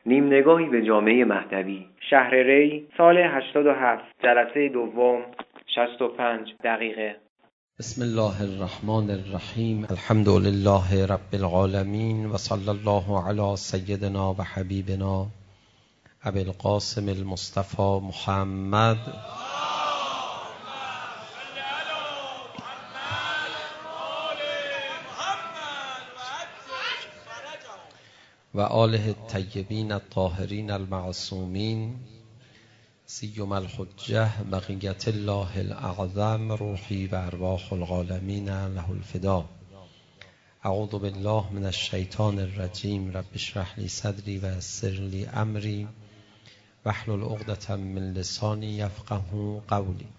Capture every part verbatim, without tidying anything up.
نیم نگاهی به جامعه مهدوی. شهر ری، سال هشتاد و هفت، جلسه دوم، شصت و پنج دقیقه. بسم الله الرحمن الرحیم. الحمد لله رب العالمین و صلی الله علی سیدنا و حبیبنا ابی القاسم المصطفى محمد و آله الطیبین الطاهرین المعصومین، سیما الحجة بقیت الله الاعظم، روحی و ارواح العالمین له الفدا. اعوذ بالله من الشیطان الرجیم. رب اشرح لی صدری و یسر لی امری واحلل عقدة من لسانی یفقهوا قولی.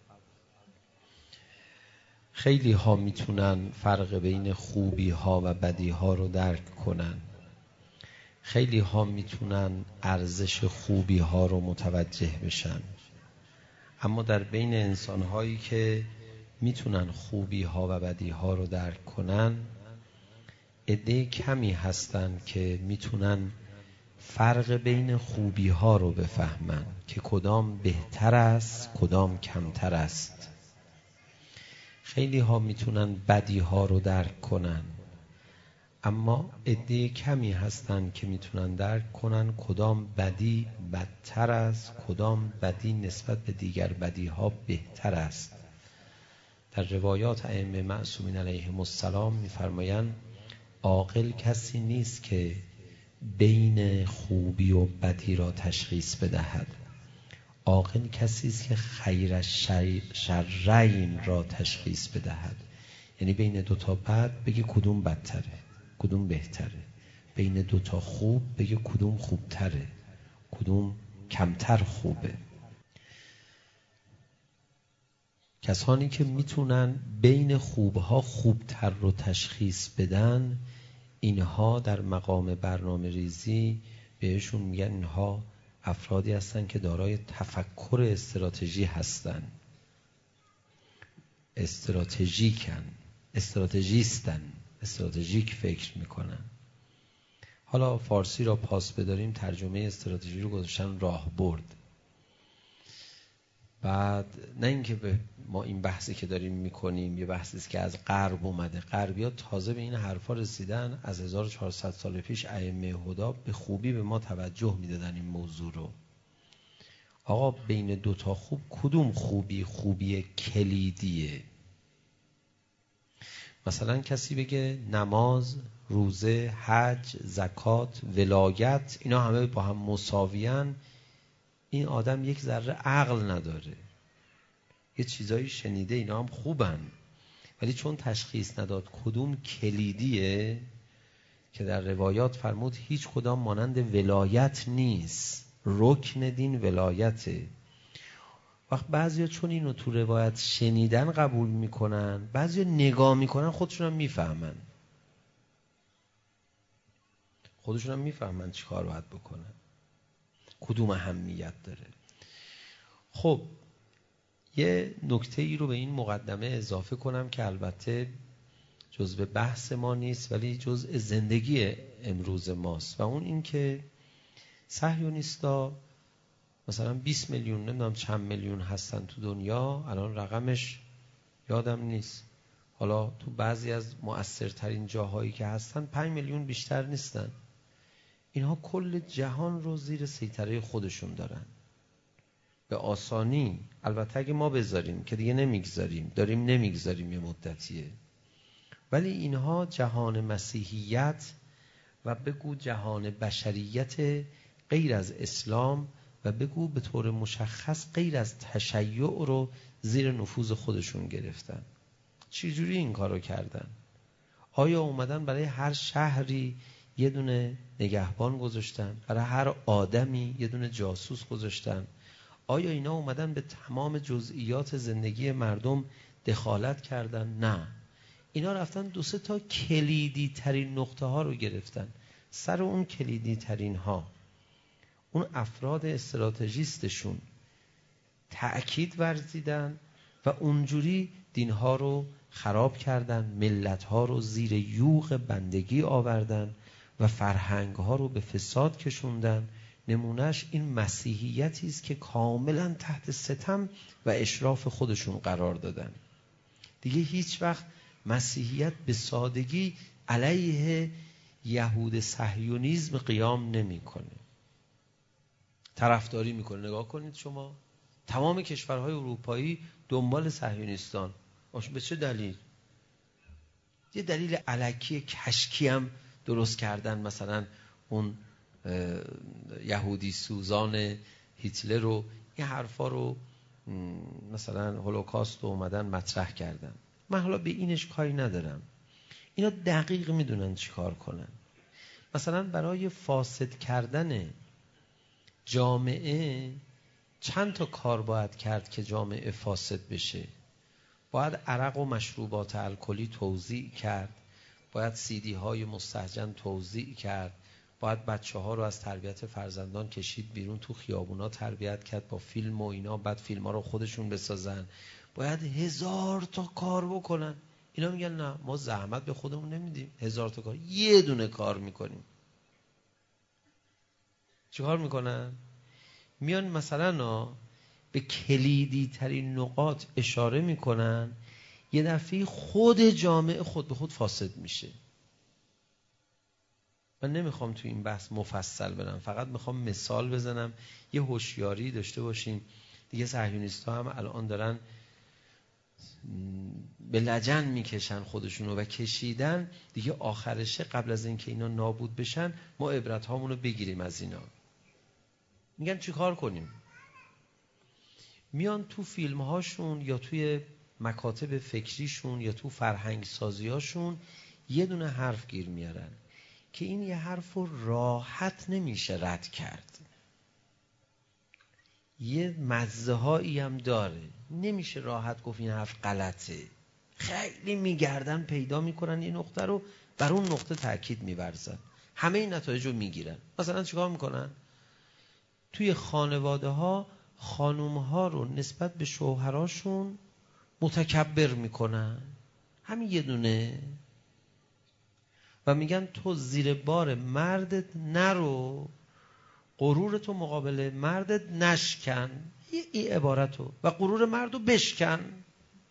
خیلی ها میتونن فرق بین خوبی ها و بدی ها رو درک کنن. خیلی ها میتونن ارزش خوبی ها رو متوجه بشن، اما در بین انسان هایی که میتونن خوبی ها و بدی ها رو درک کنن، عده کمی هستن که میتونن فرق بین خوبی ها رو بفهمن که کدام بهتر است کدام کمتر است. خیلی ها میتونن بدی ها رو درک کنن، اما عده کمی هستن که میتونن درک کنن کدام بدی بدتر است کدام بدی نسبت به دیگر بدی ها بهتر است. در روایات ائمه معصومین علیهم السلام میفرمایند عاقل کسی نیست که بین خوبی و بدی را تشخیص بدهد. عاقل کسی است که خیر شرین را تشخیص بدهد، یعنی بین دو تا بد بگه کدوم بدتره کدوم بهتره، بین دو تا خوب بگه کدوم خوبتره کدوم کمتر خوبه. کسانی که میتونن بین خوبها خوبتر رو تشخیص بدن، اینها در مقام برنامه ریزی بهشون میگن اینها افرادی هستن که دارای تفکر استراتژی هستن، استراتژیکن، استراتژیستن، استراتژیک فکر میکنن. حالا فارسی را پاس بداریم، ترجمه استراتژی رو گذاشتن راهبرد. بعد نه اینکه به ما این بحثی که داریم میکنیم یه بحثی است که از غرب اومده، غربی‌ها تازه به این حرفا رسیدن. از هزار و چهارصد سال پیش ائمه هدا به خوبی به ما توجه میدادن این موضوع رو. آقا بین دو تا خوب کدوم خوبی خوبی کلیدیه؟ مثلا کسی بگه نماز، روزه، حج، زکات، ولایت، اینا همه با هم مساویان، این آدم یک ذره عقل نداره. یه چیزایی شنیده اینا هم خوبن، ولی چون تشخیص نداد کدوم کلیدیه، که در روایات فرمود هیچ کدام مانند ولایت نیست، رکن دین ولایته. وقت بعضیا چون اینو تو روایت شنیدن قبول میکنن، بعضیا نگاه میکنن خودشون هم میفهمن خودشون هم میفهمن چی کار باید بکنن، کدوم اهمیت داره. خب یه نکته ای رو به این مقدمه اضافه کنم که البته جزء بحث ما نیست ولی جزء زندگی امروز ماست، و اون این که صهیونیستا مثلا بیست میلیون نمیدونم چند میلیون هستن تو دنیا، الان رقمش یادم نیست، حالا تو بعضی از مؤثرترین جاهایی که هستن پنج میلیون بیشتر نیستن. اینها کل جهان رو زیر سیطره خودشون دارن به آسانی. البته اگه ما بذاریم که دیگه نمیگذاریم، داریم نمیگذاریم یه مدتیه، ولی اینها جهان مسیحیت و بگو جهان بشریت غیر از اسلام و بگو به طور مشخص غیر از تشیع رو زیر نفوذ خودشون گرفتن. چی جوری این کارو کردن؟ آیا اومدن برای هر شهری یه دونه نگهبان گذاشتن، برای هر آدمی یه دونه جاسوس گذاشتن؟ آیا اینا اومدن به تمام جزئیات زندگی مردم دخالت کردن؟ نه، اینا رفتن دو سه تا کلیدی ترین نقطه ها رو گرفتن. سر اون کلیدی ترین ها اون افراد استراتژیستشون تأکید ورزیدن و اونجوری دینها رو خراب کردن، ملتها رو زیر یوغ بندگی آوردن و فرهنگ ها رو به فساد کشوندن. نمونهش این مسیحیتی است که کاملا تحت ستم و اشراف خودشون قرار دادن. دیگه هیچ وقت مسیحیت به سادگی علیه یهود صهیونیسم قیام نمیکنه، طرفداری میکنه. نگاه کنید شما تمام کشورهای اروپایی دنبال صهیونیستان. به چه دلیل؟ یه دلیل الکی کشکی هم درست کردن، مثلا اون یهودی سوزان هیتلر رو، این حرفا رو مثلا هولوکاست رو اومدن مطرح کردن. من حالا به اینش کاری ندارم، اینا دقیق میدونن چی کار کنن. مثلا برای فاسد کردن جامعه چند تا کار باید کرد که جامعه فاسد بشه. باید عرق و مشروبات الکلی توزیع کرد، باید سیدی های مستهجن توزیع کرد، باید بچه ها رو از تربیت فرزندان کشید بیرون، تو خیابونا تربیت کرد با فیلم و اینا، بعد فیلم ها رو خودشون بسازن، باید هزار تا کار بکنن. اینا میگن نه ما زحمت به خودمون نمیدیم، هزار تا کار، یه دونه کار میکنیم. چه کار میکنن؟ میان مثلا به کلیدی ترین نقاط اشاره میکنن، یه دفعه خود جامعه خود به خود فاسد میشه. من نمیخوام تو این بحث مفصل برم، فقط میخوام مثال بزنم یه هوشیاری داشته باشیم. دیگه صهیونیست‌ها هم الان دارن به لجن میکشن خودشونو و کشیدن دیگه. آخرشه قبل از اینکه اینا نابود بشن ما عبرت هامونو بگیریم از اینا. میگن چی کار کنیم؟ میان تو فیلم هاشون یا توی مکاتب فکریشون یا تو فرهنگ سازی هاشون یه دونه حرف گیر میارن که این یه حرف رو راحت نمیشه رد کرد، یه مزه هایی هم داره، نمیشه راحت گفت این حرف غلطه. خیلی میگردن پیدا میکنن این نقطه رو، بر اون نقطه تاکید میورزن، همه این نتایج رو میگیرن. مثلا چیکار میکنن؟ توی خانواده ها خانوم ها رو نسبت به شوهراشون متکبر میکنن، همین یه دونه، و میگن تو زیر بار مردت نرو، غرور تو مقابل مردت نشکن، این عبارتو، و غرور مردو بشکن.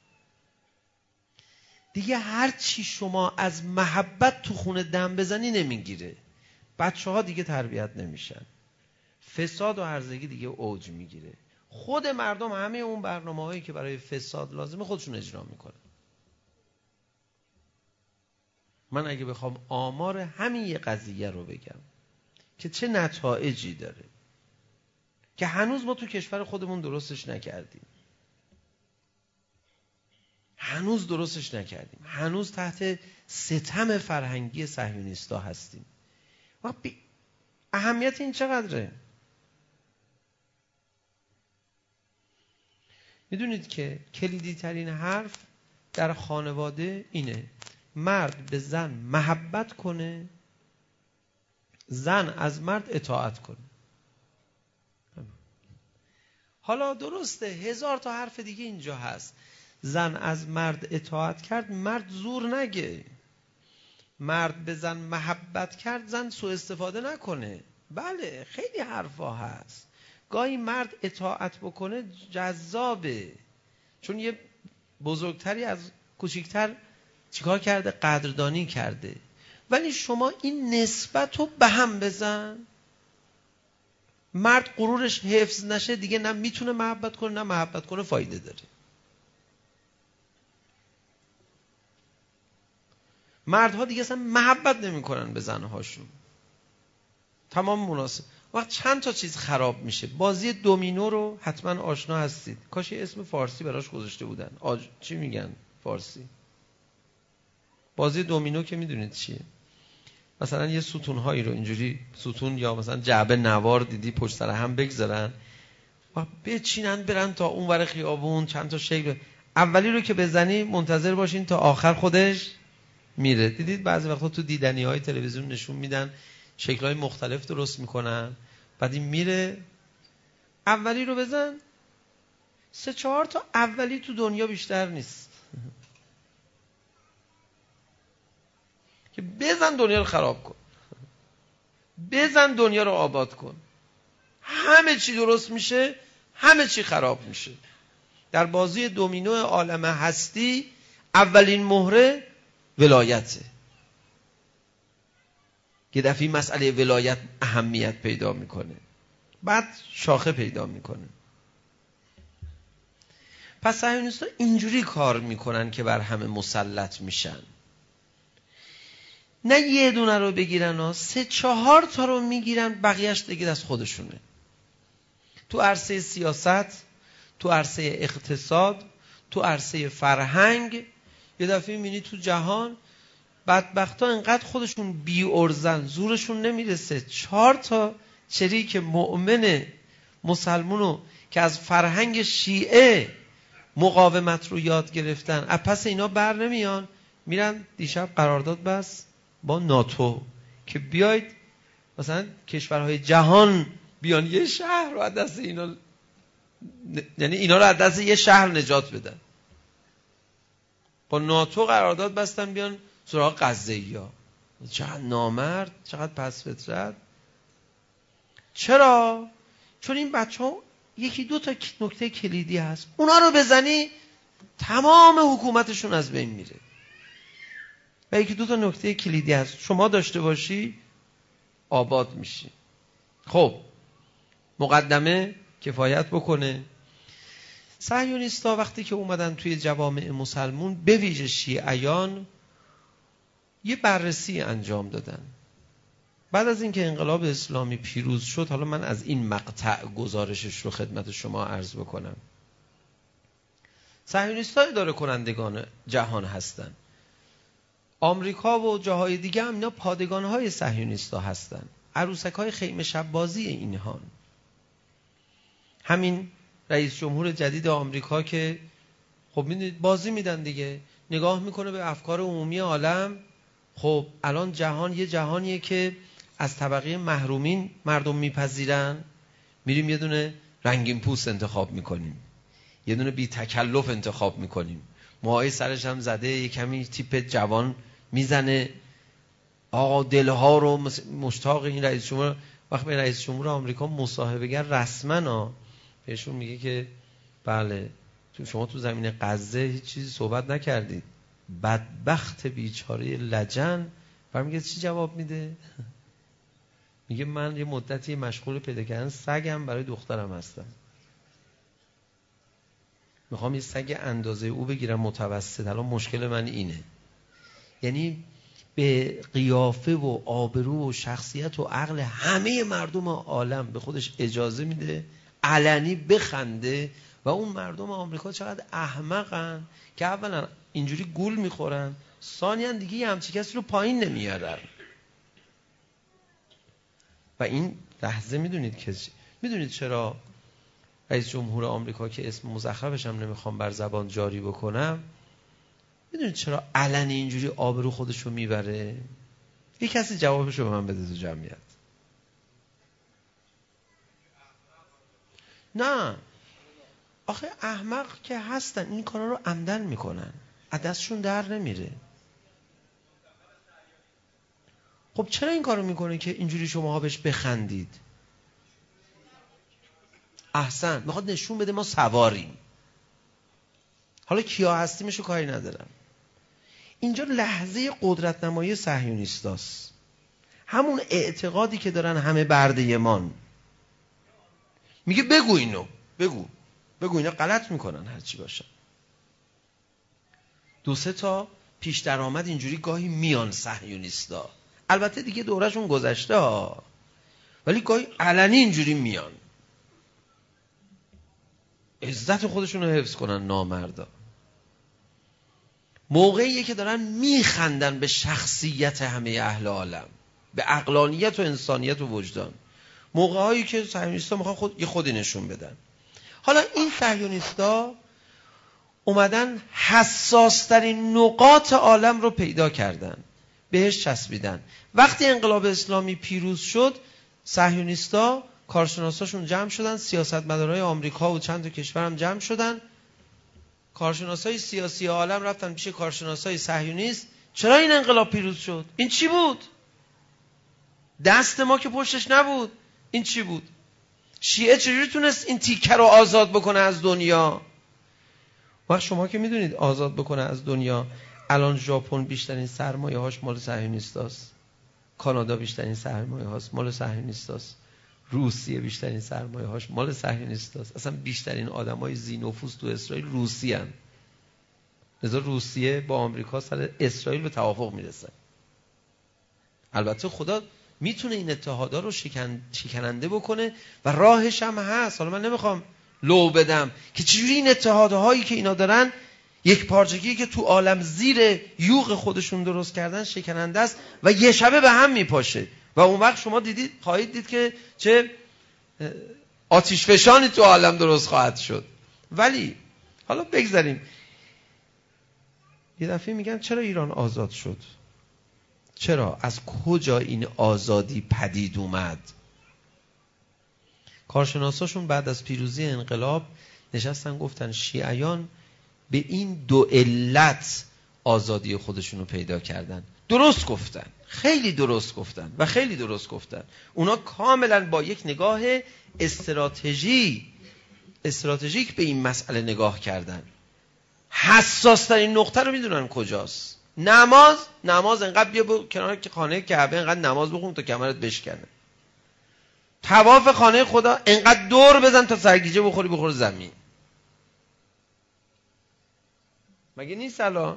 دیگه هر چی شما از محبت تو خونه دم بزنی نمیگیره. بچه ها دیگه تربیت نمیشن، فساد و هرزگی دیگه اوج میگیره. خود مردم همه اون برنامه هایی که برای فساد لازمه خودشون اجرا میکنن. من اگه بخوام آمار همین یه قضیه رو بگم که چه نتایجی داره که هنوز ما تو کشور خودمون درستش نکردیم، هنوز درستش نکردیم، هنوز تحت ستم فرهنگی صهیونیستا هستیم. و اهمیت این چقدره؟ میدونید که کلیدی ترین حرف در خانواده اینه: مرد به زن محبت کنه، زن از مرد اطاعت کنه. حالا درسته هزار تا حرف دیگه اینجا هست. زن از مرد اطاعت کرد، مرد زور نگه. مرد به زن محبت کرد، زن سوء استفاده نکنه. بله خیلی حرفا هست. گاهی مرد اطاعت بکنه جذابه، چون یه بزرگتری از کوچیکتر چیکار کرده؟ قدردانی کرده. ولی شما این نسبت رو به هم بزن، مرد غرورش حفظ نشه دیگه، نه میتونه محبت کنه نه محبت کنه فایده داره. مردها دیگه اصلا محبت نمی کنن به زنهاشون، تمام مناسب. وقت چند تا چیز خراب میشه. بازی دومینو رو حتما آشنا هستید، کاش یه اسم فارسی براش گذاشته بودن. آج... چی میگن فارسی؟ بازی دومینو که میدونید چیه؟ مثلا یه ستونهایی رو اینجوری، ستون یا مثلا جعبه نوار دیدی پشت سر هم بگذارن و بچینن برن تا اون ور خیابون، چند تا شکل. اولی رو که بزنی منتظر باشین تا آخر خودش میره. دیدید بعضی وقتا تو دیدنی های تلویزیون نشون میدن شکل‌های مختلف درست میکنن، بعد این میره. اولی رو بزن، سه چهار تا اولی تو دنیا بیشتر نیست که بزن دنیا رو خراب کن. بزن دنیا رو آباد کن. همه چی درست میشه، همه چی خراب میشه. در بازی دومینو عالم هستی اولین مهره ولایته. یه دفعه مسئله ولایت اهمیت پیدا میکنه، بعد شاخه پیدا میکنه. پس صهیونیست‌ها اینجوری کار میکنن که بر همه مسلط میشن. نه یه دونه رو بگیرن ها، سه چهار تا رو میگیرن، بقیهش دیگه دست خودشونه. تو عرصه سیاست، تو عرصه اقتصاد، تو عرصه فرهنگ، یه دفعه میبینی تو جهان بدبختا انقدر خودشون بی ارزن، زورشون نمیرسه، چهار تا شریک مؤمن مسلمونو که از فرهنگ شیعه مقاومت رو یاد گرفتن، پس اینا بر نمیان، میرن دیشب قرارداد بس با ناتو که بیاید مثلا کشورهای جهان بیان یه شهر رو از دست اینا، یعنی اینا رو از دست یه شهر نجات بدن. با ناتو قرارداد بستن بیان سراغ غزه‌ای‌ها. چقدر نامرد، چقدر پس فطرت. چرا؟ چون این بچه‌ها یکی دو تا نکته کلیدی هست، اونا رو بزنی تمام حکومتشون از بین میره. و یکی دو تا نکته کلیدی هست شما داشته باشی آباد میشی. خب مقدمه کفایت بکنه. صهیونیست‌ها وقتی که اومدن توی جوامع مسلمون به ویژه شیعیان یه بررسی انجام دادن. بعد از اینکه انقلاب اسلامی پیروز شد، حالا من از این مقطع گزارشش رو خدمت شما عرض بکنم. صهیونیست‌ها اداره کنندگان جهان هستن. آمریکا و جاهای دیگه هم اینا پادگان‌های صهیونیست‌ها هستن. عروسک‌های خیمه شب بازی اینهان. همین رئیس جمهور جدید آمریکا که خب میدونید بازی میدن دیگه، نگاه میکنه به افکار عمومی عالم. خب الان جهان یه جهانیه که از طبقه محرومین مردم میپذیرن، میریم یه دونه رنگین پوست انتخاب میکنیم، یه دونه بی تکلف انتخاب میکنیم، موهای سرش هم زده، یه کمی تیپ جوان میزنه، آقا دلها رو مشتاق این رئیس جمهور. وقتی به رئیس جمهور آمریکا مصاحبه‌گر رسما بهشون میگه که بله تو شما تو زمین غزه هیچ چیزی صحبت نکردید، بدبخت بیچاره لجن. و میگه چی جواب میده؟ میگه من یه مدتی مشغول پیدا کردن سگم برای دخترم هستم، میخوام یه سگ اندازه او بگیرم متوسط، الان مشکل من اینه. یعنی به قیافه و آبرو و شخصیت و عقل همه مردم عالم به خودش اجازه میده علنی بخنده. و اون مردم آمریکا چقدر احمقن که اولا اینجوری گول میخورن، ثانیاً دیگه یه همچی کسی رو پایین نمیارن. و این لحظه میدونید که میدونید چرا رئیس جمهور آمریکا که اسم مزخرفش هم نمیخوام بر زبان جاری بکنم، میدونید چرا علنی اینجوری آبرو خودش رو میبره؟ یه کسی جوابش رو به من بده تو جمعیت. نه آخه احمق که هستن این کارا رو عمدن میکنن، از دستشون در نمیره. خب چرا این کارو میکنه که اینجوری شماها بهش بخندید؟ احسن، میخواد نشون بده ما سواریم. حالا کیا هستیمشو کاری ندارم. اینجا لحظه قدرت نمایی صهیونیستاست، همون اعتقادی که دارن همه برده‌مان. میگه بگو اینو، بگو بگو اینا غلط میکنن هرچی باشن. دو سه تا پیش درآمد اینجوری گاهی میان صهیونیستا، البته دیگه دورشون گذشته ها، ولی گاهی علنی اینجوری میان عزت خودشون رو حفظ کنن. نامردا موقعیه که دارن میخندن به شخصیت همه اهل عالم، به عقلانیت و انسانیت و وجدان، موقعهایی که صهیونیستا میخوان خود یه خودی نشون بدن. حالا این صهیونیستا اومدن حساس ترین نقاط عالم رو پیدا کردن، بهش چسبیدن. وقتی انقلاب اسلامی پیروز شد، صهیونیستا کارشناساشون جمع شدن، سیاستمدارای آمریکا و چند تا کشور هم جمع شدن، کارشناسای سیاسی عالم رفتن پیش کارشناسای صهیونیست، چرا این انقلاب پیروز شد؟ این چی بود؟ دست ما که پشتش نبود. این چی بود؟ شیعه چجوری تونست این تیکه رو آزاد بکنه از دنیا؟ وقت شما که میدونید آزاد بکنه از دنیا، الان ژاپن بیشترین سرمایه هاش مال صهیونیستاست، کانادا بیشترین سرمایه هاست مال صهیونیستاست، روسیه بیشترین سرمایه هاش مال صهیونیستاست. اصلا بیشترین آدمای ذی‌نفوذ تو اسرائیل روسیان. لذا روسیه با آمریکا سر اسرائیل به توافق میرسه. البته خدا میتونه این اتحادا رو شکن... شکننده بکنه و راهش هم هست. حالا من نمیخوام لو بدم که چجوری این اتحادهایی که اینا دارن، یک پارچگی که تو عالم زیر یوغ خودشون درست کردن، شکننده است و یه شبه به هم میپاشه و اون وقت شما دیدید خواهید دید که چه آتش فشانی تو عالم درست خواهد شد. ولی حالا بگذاریم. یه دفعه میگن چرا ایران آزاد شد؟ چرا؟ از کجا این آزادی پدید اومد؟ کارشناساشون بعد از پیروزی انقلاب نشستن گفتن شیعیان به این دو علت آزادی خودشون رو پیدا کردن. درست گفتن، خیلی درست گفتن و خیلی درست گفتن. اونا کاملا با یک نگاه استراتژی استراتژیک به این مسئله نگاه کردن. حساس ترین نقطه رو میدونن کجاست. نماز نماز انقدر بیا با کنار خانه کعبه انقدر نماز بخون تا کمرت بشکنه. طواف خانه خدا انقدر دور بزن تا سرگیجه بخوری بخور زمین. مگه نیست الان؟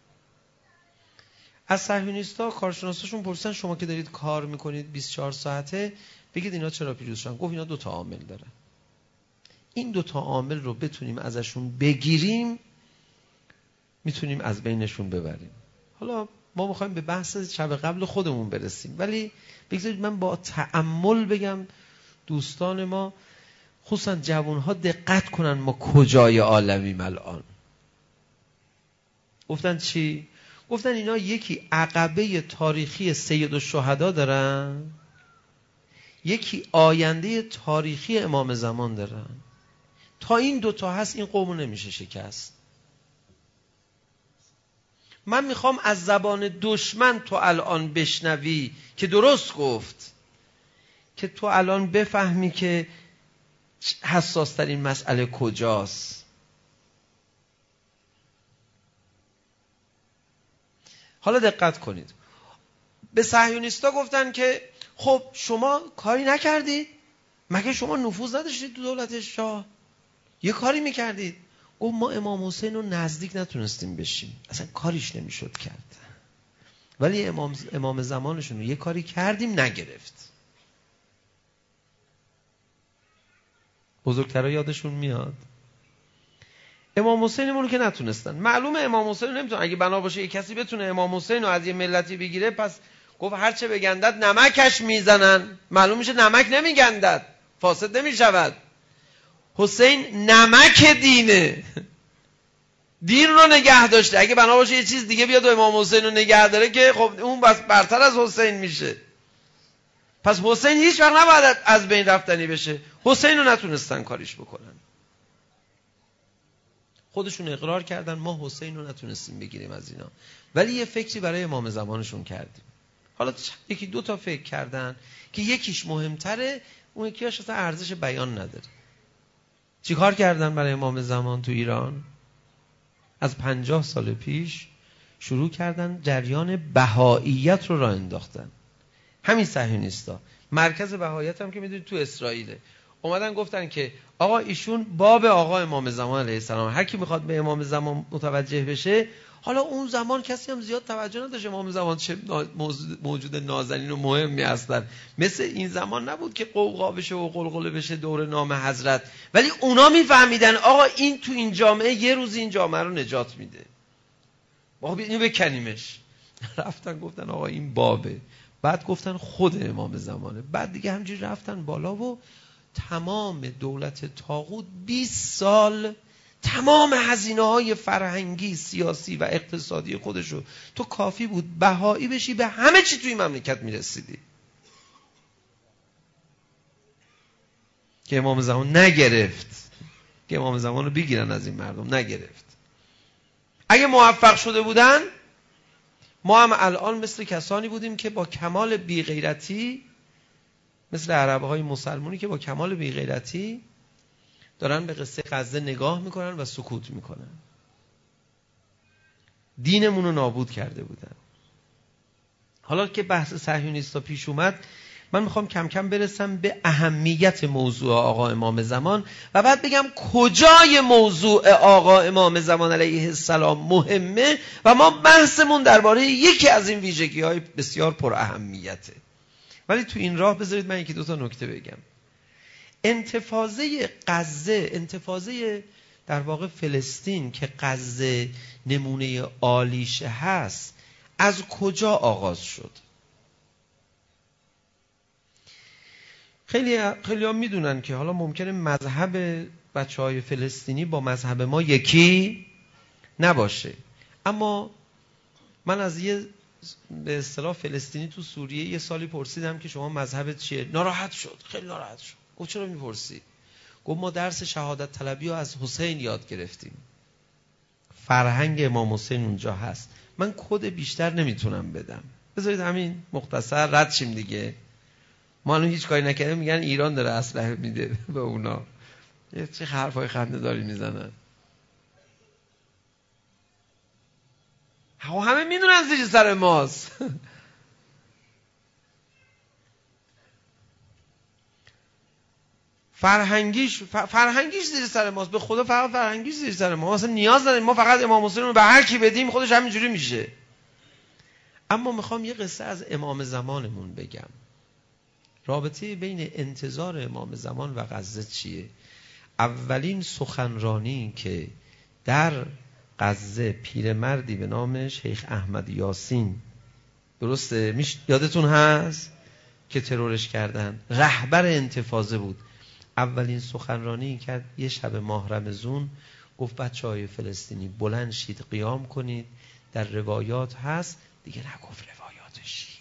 از صهیونیستا کارشناساشون پرسیدن شما که دارید کار میکنید بیست و چهار ساعته، بگید اینا چرا پیروز شدن؟ گفت اینا دو تا عامل داره. این دو تا عامل رو بتونیم ازشون بگیریم، میتونیم از بینشون ببریم. حالا ما میخوایم به بحث شب قبل خودمون برسیم، ولی بگذارید من با تأمل بگم دوستان ما، خصوصا جوانها دقت کنن ما کجای عالمیم الان. گفتن چی؟ گفتن اینا یکی عقبه تاریخی سید الشهدا دارن، یکی آینده تاریخی امام زمان دارن. تا این دوتا هست این قومو نمیشه شکست. من میخوام از زبان دشمن تو الان بشنوی که درست گفت، که تو الان بفهمی که حساس ترین مسئله کجاست. حالا دقت کنید. به صهیونیستا گفتن که خب شما کاری نکردید؟ مگه شما نفوذ نداشتید تو دولت شاه؟ یه کاری میکردید. گفت ما امام حسین رو نزدیک نتونستیم بشیم، اصلا کاریش نمیشد کرد، ولی امام, امام زمانشون رو یه کاری کردیم نگرفت. بزرگترها یادشون میاد امام حسین رو که نتونستن. معلومه امام حسین رو نمیتونن، اگه بنا باشه یه کسی بتونه امام حسین رو از یه ملتی بگیره، پس گفت هرچه بگندد نمکش میزنن. معلوم میشه نمک نمیگندد، فاسد نمیشود. حسین نمک دینه، دین رو نگه داشته. اگه بنا باشه یه چیز دیگه بیاد و امام حسین رو نگه داره که خب اون بس برتر از حسین میشه. پس حسین هیچ وقت نباید از بین رفتنی بشه. حسین رو نتونستن کاریش بکنن. خودشون اقرار کردن ما حسین رو نتونستیم بگیریم از اینا، ولی یه فکری برای امام زمانشون کردیم. حالا یکی دو تا فکر کردن که یکیش مهمتره، اون یکیش اصلا ارزش بیان نداره. چی کار کردن برای امام زمان تو ایران؟ از پنجاه سال پیش شروع کردن جریان بهائیت رو راه انداختن. همین صهیونیستا. مرکز بهائیت هم که میدونید تو اسرائیله. اومدن گفتن که آقا ایشون باب آقا امام زمان علیه السلام، هر کی میخواد به امام زمان متوجه بشه. حالا اون زمان کسی هم زیاد توجه نداشت امام زمان چه موجود نازنین و مهمی هستن. مثل این زمان نبود که قوقا بشه و قلقله بشه دور نام حضرت. ولی اونا میفهمیدن آقا این تو این جامعه یه روز این جامعه رو نجات میده، ما اینو بکنیمش. رفتن گفتن آقا این بابه. بعد گفتن خود امام زمانه. بعد دیگه همجوری رفتن بالا و تمام دولت طاغوت بیست سال تمام هزینه‌های فرهنگی، سیاسی و اقتصادی خودشو تو کافی بود بهایی بشی به همه چی توی مملکت میرسیدی. که امام زمان نگرفت، که امام زمان رو بگیرن از این مردم، نگرفت. اگه موفق شده بودن ما هم الان مثل کسانی بودیم که با کمال بی‌غیرتی مثل عربهای مسلمونی که با کمال بی‌غیرتی دارن به قصه غزه نگاه میکنن و سکوت میکنن. دینمون رو نابود کرده بودن. حالا که بحث صهیونیستا پیش اومد، من میخوام کم کم برسم به اهمیت موضوع آقا امام زمان و بعد بگم کجای موضوع آقا امام زمان علیه السلام مهمه و ما بحثمون درباره یکی از این ویژگی‌های بسیار پر اهمیته. ولی تو این راه بذارید من یکی دو تا نکته بگم. انتفاضه غزه، انتفاضه در واقع فلسطین که غزه نمونه عالیش هست، از کجا آغاز شد؟ خیلی خیلی ها میدونن که حالا ممکنه مذهب بچهای فلسطینی با مذهب ما یکی نباشه، اما من از یه به اصطلاح فلسطینی تو سوریه یه سالی پرسیدم که شما مذهبت چیه؟ ناراحت شد، خیلی ناراحت شد. گفت چرا میپرسی؟ گفت ما درس شهادت طلبی رو از حسین یاد گرفتیم، فرهنگ امام حسین اونجا هست. من کد بیشتر نمیتونم بدم، بذارید همین مختصر رد شیم دیگه. ما الان هیچ کاری نکردیم میگن ایران داره اسلحه میده به اونا. یه چه حرفای خنده‌داری میزنن. همه میدونن زیر سر ماست. فرهنگیش فرهنگیش زیر سر ماست. به خدا فقط فرهنگیش زیر سر ما. مثلا نیاز نداریم ما فقط امام حسین رو به هر کی بدیم خودش همینجوری میشه. اما میخوام یه قصه از امام زمانمون بگم. رابطه بین انتظار امام زمان و غزه چیه؟ اولین سخنرانی که در غزه پیرمردی به نام شیخ احمد یاسین، درسته میش یادتون هست که ترورش کردن، رهبر انتفاضه بود. اولین سخنرانی کرد یه شب ماه رمضان، گفت بچهای فلسطینی بلند شید قیام کنید. در روایات هست، دیگه نگفت روایات شیعه،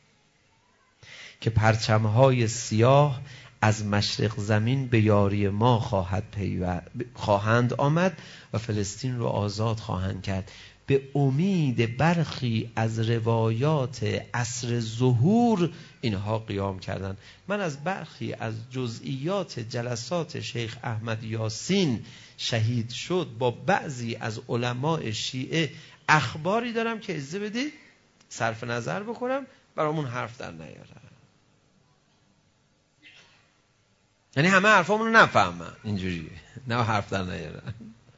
که پرچمهای سیاه از مشرق زمین به یاری ما خواهد پیو... خواهند آمد و فلسطین رو آزاد خواهند کرد. به امید برخی از روایات عصر ظهور اینها قیام کردند. من از برخی از جزئیات جلسات شیخ احمد یاسین شهید شد با بعضی از علماء شیعه اخباری دارم که اجازه بدید صرف نظر بکنم، برامون حرف در نیارم. یعنی همه حرفامون رو نفهمن اینجوری، نه حرف در نیارن.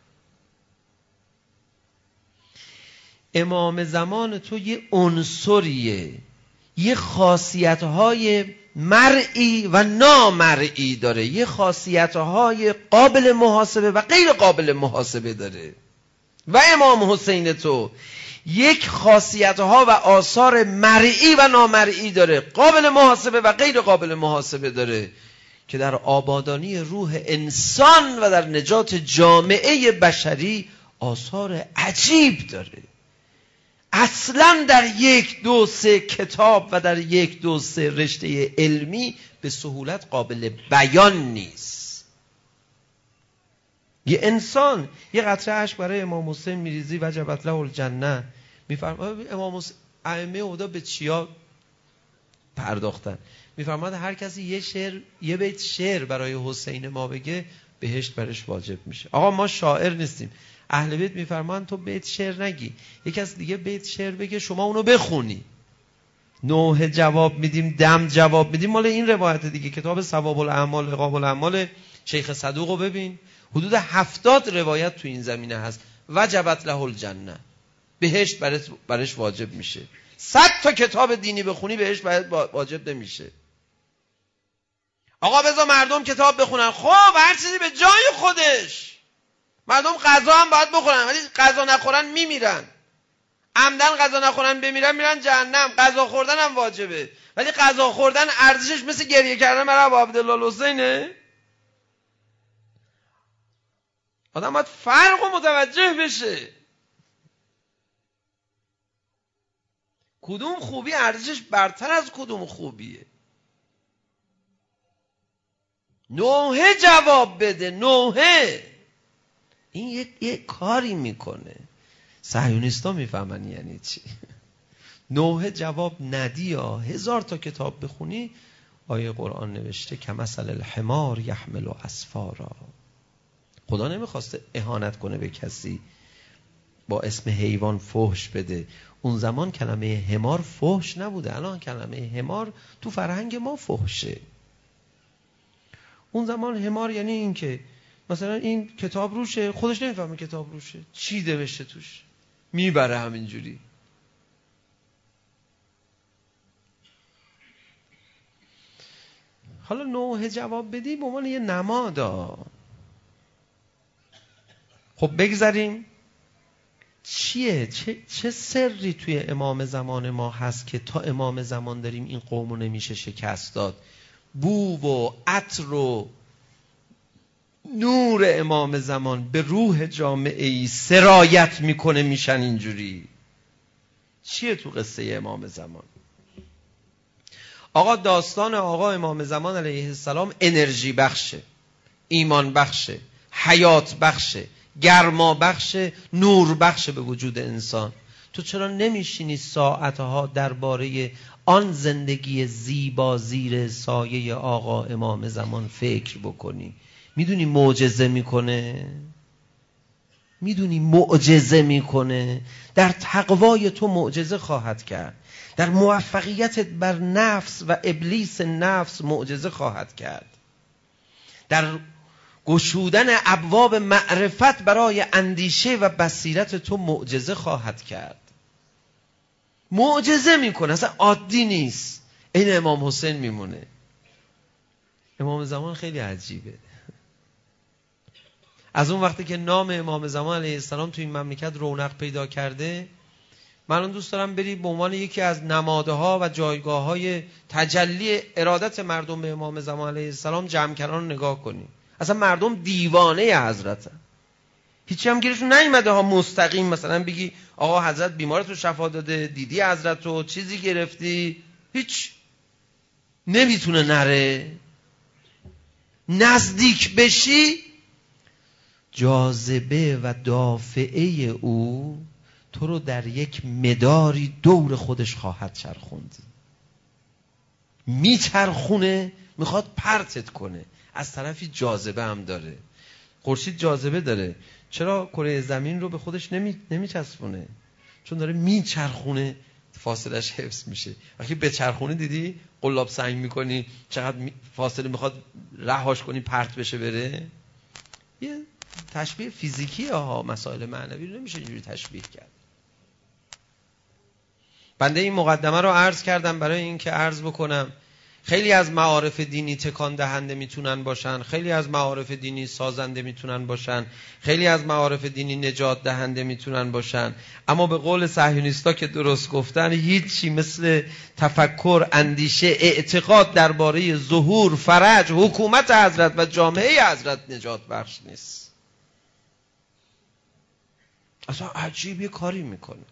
امام زمان تو یه عنصریه، یه خاصیت‌های مرئی و نامرئی داره، یه خاصیت‌های قابل محاسبه و غیر قابل محاسبه داره. و امام حسین تو یک خاصیت‌ها و آثار مرئی و نامرئی داره، قابل محاسبه و غیر قابل محاسبه داره، که در آبادانی روح انسان و در نجات جامعه بشری آثار عجیب داره. اصلا در یک دو سه کتاب و در یک دو سه رشته علمی به سهولت قابل بیان نیست. یه انسان یه قطره اشک برای امام حسین میریزی وجبت له الجنه، میفرماید امام حسین ائمه هدا به چیا پرداختن؟ میفرماید هر کسی یه شعر یه بیت شعر برای حسین ما بگه بهشت برش واجب میشه. آقا ما شاعر نیستیم. اهل بیت میفرمان تو بیت شعر نگی، یک کس دیگه بیت شعر بگه شما اونو بخونی. نوح جواب میدیم، دم جواب میدیم، مال این روایت دیگه. کتاب ثواب الاعمال عقاب الاعمال شیخ صدوقو ببین، حدود هفتاد روایت تو این زمینه هست. وجبت له الجنه، بهشت برش برش واجب میشه. صد تا کتاب دینی بخونی بهشت واجب نمیشه. آقا بذار مردم کتاب بخونن. خب هر چیزی به جای خودش. مردم غذا هم باید بخورن، ولی غذا نخورن میمیرن. عمدن غذا نخورن بمیرن میرن جهنم. غذا خوردن هم واجبه، ولی غذا خوردن ارزشش مثل گریه کردن برای ابو عبدالله الحسینه. آدم باید فرق و متوجه بشه. کدوم خوبی ارزشش برتر از کدوم خوبیه. نوحه جواب بده. نوحه این یک یک کاری میکنه. صهیونیستا میفهمن یعنی چی. نوحه جواب ندی یا هزار تا کتاب بخونی آیه قرآن نوشته کمثل الحمار یحمل اسفارا. خدا نمیخواسته اهانت کنه به کسی، با اسم حیوان فحش بده. اون زمان کلمه حمار فحش نبوده، الان کلمه حمار تو فرهنگ ما فحشه. اون زمان حمار یعنی این که مثلا این کتاب روشه، خودش نمیفهمه کتاب روشه، چی نوشته توش، میبره همینجوری. حالا نوح جواب بدی به عنوان یه نمادا. خب بگذاریم چیه؟ چه, چه سری توی امام زمان ما هست که تا امام زمان داریم این قومو نمیشه شکست داد؟ بو و عطر و نور امام زمان به روح جامعه ای سرایت میکنه، میشن اینجوری. چیه تو قصه امام زمان؟ آقا داستان آقا امام زمان علیه السلام انرژی بخشه، ایمان بخشه، حیات بخشه، گرما بخشه، نور بخشه به وجود انسان. تو چرا نمیشینی ساعتها درباره آن زندگی زیبا زیر سایه آقا امام زمان فکر بکنی؟ میدونی معجزه میکنه؟ میدونی معجزه میکنه؟ در تقوای تو معجزه خواهد کرد، در موفقیتت بر نفس و ابلیس نفس معجزه خواهد کرد، در گشودن ابواب معرفت برای اندیشه و بصیرت تو معجزه خواهد کرد. معجزه میکنه، اصلا عادی نیست. این امام حسین میمونه. امام زمان خیلی عجیبه. از اون وقتی که نام امام زمان علیه السلام تو این مملکت رونق پیدا کرده، من دوست دارم بری به عنوان یکی از نمادها و جایگاه‌های تجلی ارادت مردم به امام زمان علیه السلام جمع‌کران رو نگاه کنی. اصلا مردم دیوانه حضرتن. هیچی هم گیرشون نیومده ها مستقیم مثلا بگی آقا حضرت بیمارت رو شفا داده، دیدی حضرت رو، چیزی گرفتی، هیچ نمیتونه نره. نزدیک بشی جاذبه و دافعه او تو رو در یک مداری دور خودش خواهد چرخوند. میچرخونه، میخواد پرتت کنه. از طرفی جاذبه هم داره. خورشید جاذبه داره، چرا کره زمین رو به خودش نمی نمیچسبونه؟ چون داره میچرخونه، فاصلش حفظ میشه. وقتی بچرخونه دیدی قلاب سنگ میکنی چقدر فاصله میخواد رهاش کنی پرت بشه بره. یه تشبیه فیزیکی ها، مسائل معنوی رو نمیشه اینجوری تشبیه کرد. بنده این مقدمه رو عرض کردم برای این که عرض بکنم خیلی از معارف دینی تکان دهنده میتونن باشن، خیلی از معارف دینی سازنده میتونن باشن، خیلی از معارف دینی نجات دهنده میتونن باشن، اما به قول صهیونیستا که درست گفتن هیچی مثل تفکر، اندیشه، اعتقاد درباره ظهور، فرج، حکومت حضرت و جامعه حضرت نجات بخش نیست. اصلا عجیب یه کاری میکنه.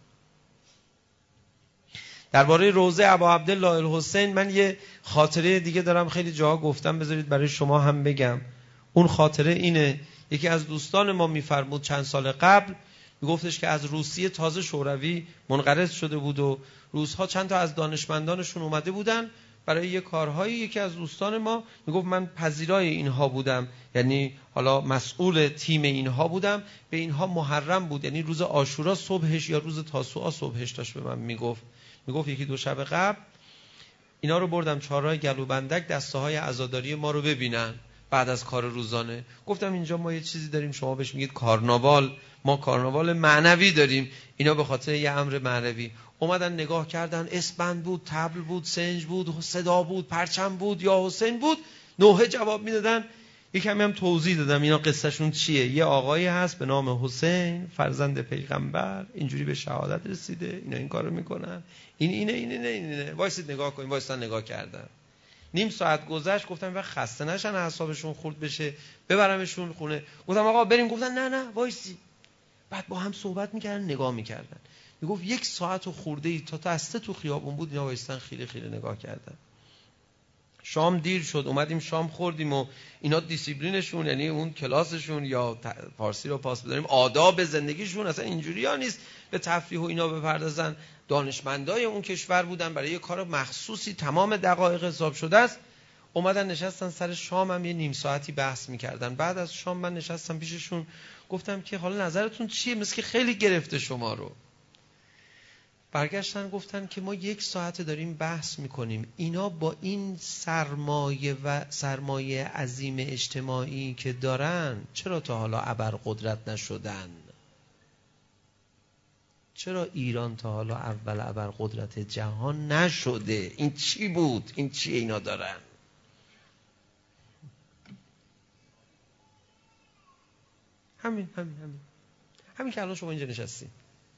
درباره روضه ابا عبدالله الحسین من یه خاطره دیگه دارم، خیلی جاها گفتم، بذارید برای شما هم بگم. اون خاطره اینه، یکی از دوستان ما میفرمود چند سال قبل میگفتش که از روسیه تازه شوروی منقرض شده بود و روس‌ها چند تا از دانشمندانشون اومده بودن برای یه کارهایی. یکی از دوستان ما میگفت من پذیرای اینها بودم، یعنی حالا مسئول تیم اینها بودم. به اینها محرم بود، یعنی روز عاشورا صبحش یا روز تاسوعا صبحش داشت به من میگفت میگفت یکی دو شب قبل اینا رو بردم چهارراه گلوبندک دسته های عزاداری ما رو ببینن بعد از کار روزانه. گفتم اینجا ما یه چیزی داریم شما بهش میگید کارناوال، ما کارناوال معنوی داریم، اینا به خاطر یه امر معنوی اومدن نگاه کردن، اسبند بود، طبل بود، سنج بود، صدا بود، پرچم بود، یا حسین بود. نوحه جواب میدادن. یکمی هم توضیح دادم اینا قصهشون چیه. یه آقایی هست به نام حسین، فرزند پیغمبر، اینجوری به شهادت رسیده، اینا این کارو میکنن، این اینه اینه اینه اینه. وایسید نگاه کنیم. وایسن نگاه کردن. نیم ساعت گذشت، گفتم وقت خسته نشن اعصابشون خورد بشه ببرمشون خونه. گفتم آقا بریم. گفتن نه نه وایسی. بعد با هم صحبت میکردن، نگاه میکردن. میگفت یک ساعت و خورده ای تا تا استه تو خیابون بود، اینا وایستن خیره خیره نگاه کردن. شام دیر شد، اومدیم شام خوردیم و اینا دیسیپلینشون، یعنی اون کلاسشون یا فارسی رو پاس بداریم، آداب زندگیشون اصلا اینجوری ها نیست به تفریح و اینا بپردازن. دانشمندای اون کشور بودن، برای یه کار مخصوصی تمام دقایق حساب شده است. اومدن نشستن سر شام، هم یه نیم ساعتی بحث میکردن. بعد از شام من نشستم پیششون، گفتم که حالا نظرتون چیه؟ مثل که خیلی گرفته شما رو. برگشتن گفتن که ما یک ساعت داریم بحث میکنیم، اینا با این سرمایه و سرمایه عظیم اجتماعی که دارن چرا تا حالا ابرقدرت نشدن؟ چرا ایران تا حالا اول ابرقدرت جهان نشده؟ این چی بود؟ این چی اینا دارن؟ همین همین همین همین که الان شما اینجا نشستین.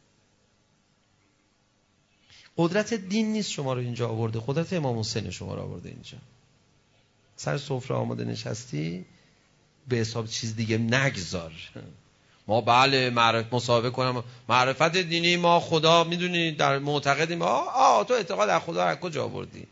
قدرت دین نیست شما رو اینجا آورده، قدرت امام حسین شما رو آورده اینجا. سر سفره آماده نشستی، به حساب چیز دیگه نگذار. ما بله معرفت مصاحبه کنم معرفت دینی ما خدا میدونی در معتقدیم. آه, آه تو اعتقاد از خدا از کجا آوردی؟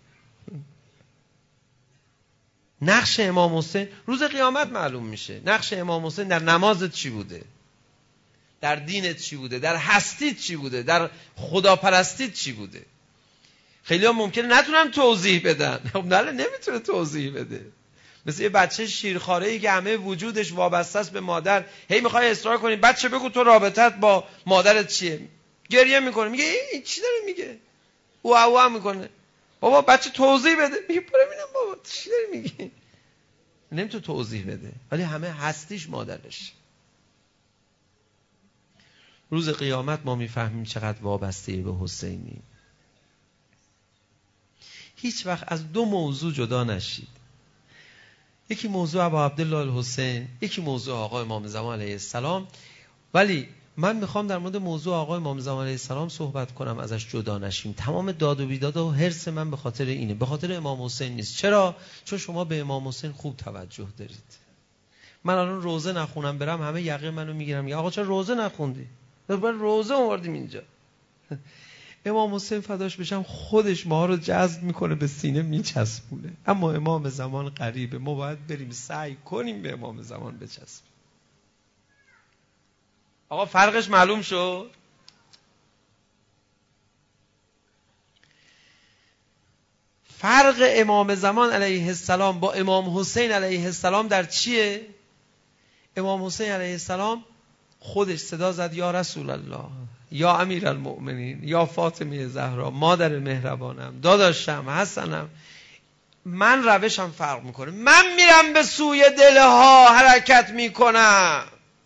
نقش امام حسین روز قیامت معلوم میشه. نقش امام حسین در نمازت چی بوده؟ در دینت چی بوده؟ در هستیت چی بوده؟ در خداپرستیت چی بوده؟ خیلی ها ممکنه نتونن توضیح بدن. خب نه نمیتونه توضیح بده. مثل یه بچه شیرخواره‌ای که همه وجودش وابسته است به مادر، هی میخوای اصرار کنی بچه بگو تو رابطت با مادرت چیه؟ گریه میکنه، میگه این چی داره میگه؟ او او هم میکنه. بابا بچه توضیح بده. میگه برو ببینم بابا چی داره میگه؟ نمیتونه توضیح بده، ولی همه هستیش مادرش. روز قیامت ما میفهمیم چقدر وابسته به حسینی. هیچ وقت از دو موضوع جدا نشید. یکی موضوع ابا عبدالله الحسین، یکی موضوع آقا امام زمان علیه السلام. ولی من میخوام در مورد موضوع آقا امام زمان علیه السلام صحبت کنم، ازش جدا نشیم. تمام داد و بیداد و حرص من به خاطر اینه، به خاطر امام حسین نیست. چرا؟ چون شما به امام حسین خوب توجه دارید. من الان روزه نخونم برم، همه یقه منو میگیرم، یا آقا چرا روزه نخوندی؟ من روزه آوردیم اینجا. امام حسین فداش بشم خودش ما رو جذب میکنه، به سینه میچسبونه. اما امام زمان قریبه، ما باید بریم سعی کنیم به امام زمان بچسبیم. آقا فرقش معلوم شد؟ فرق امام زمان علیه السلام با امام حسین علیه السلام در چیه؟ امام حسین علیه السلام خودش صدا زد یا رسول الله، یا امیر المؤمنین، یا فاطمه زهرا، مادر مهربانم، داداشم، حسنم. من روشم فرق میکنه، من میرم به سوی دلها حرکت میکنم.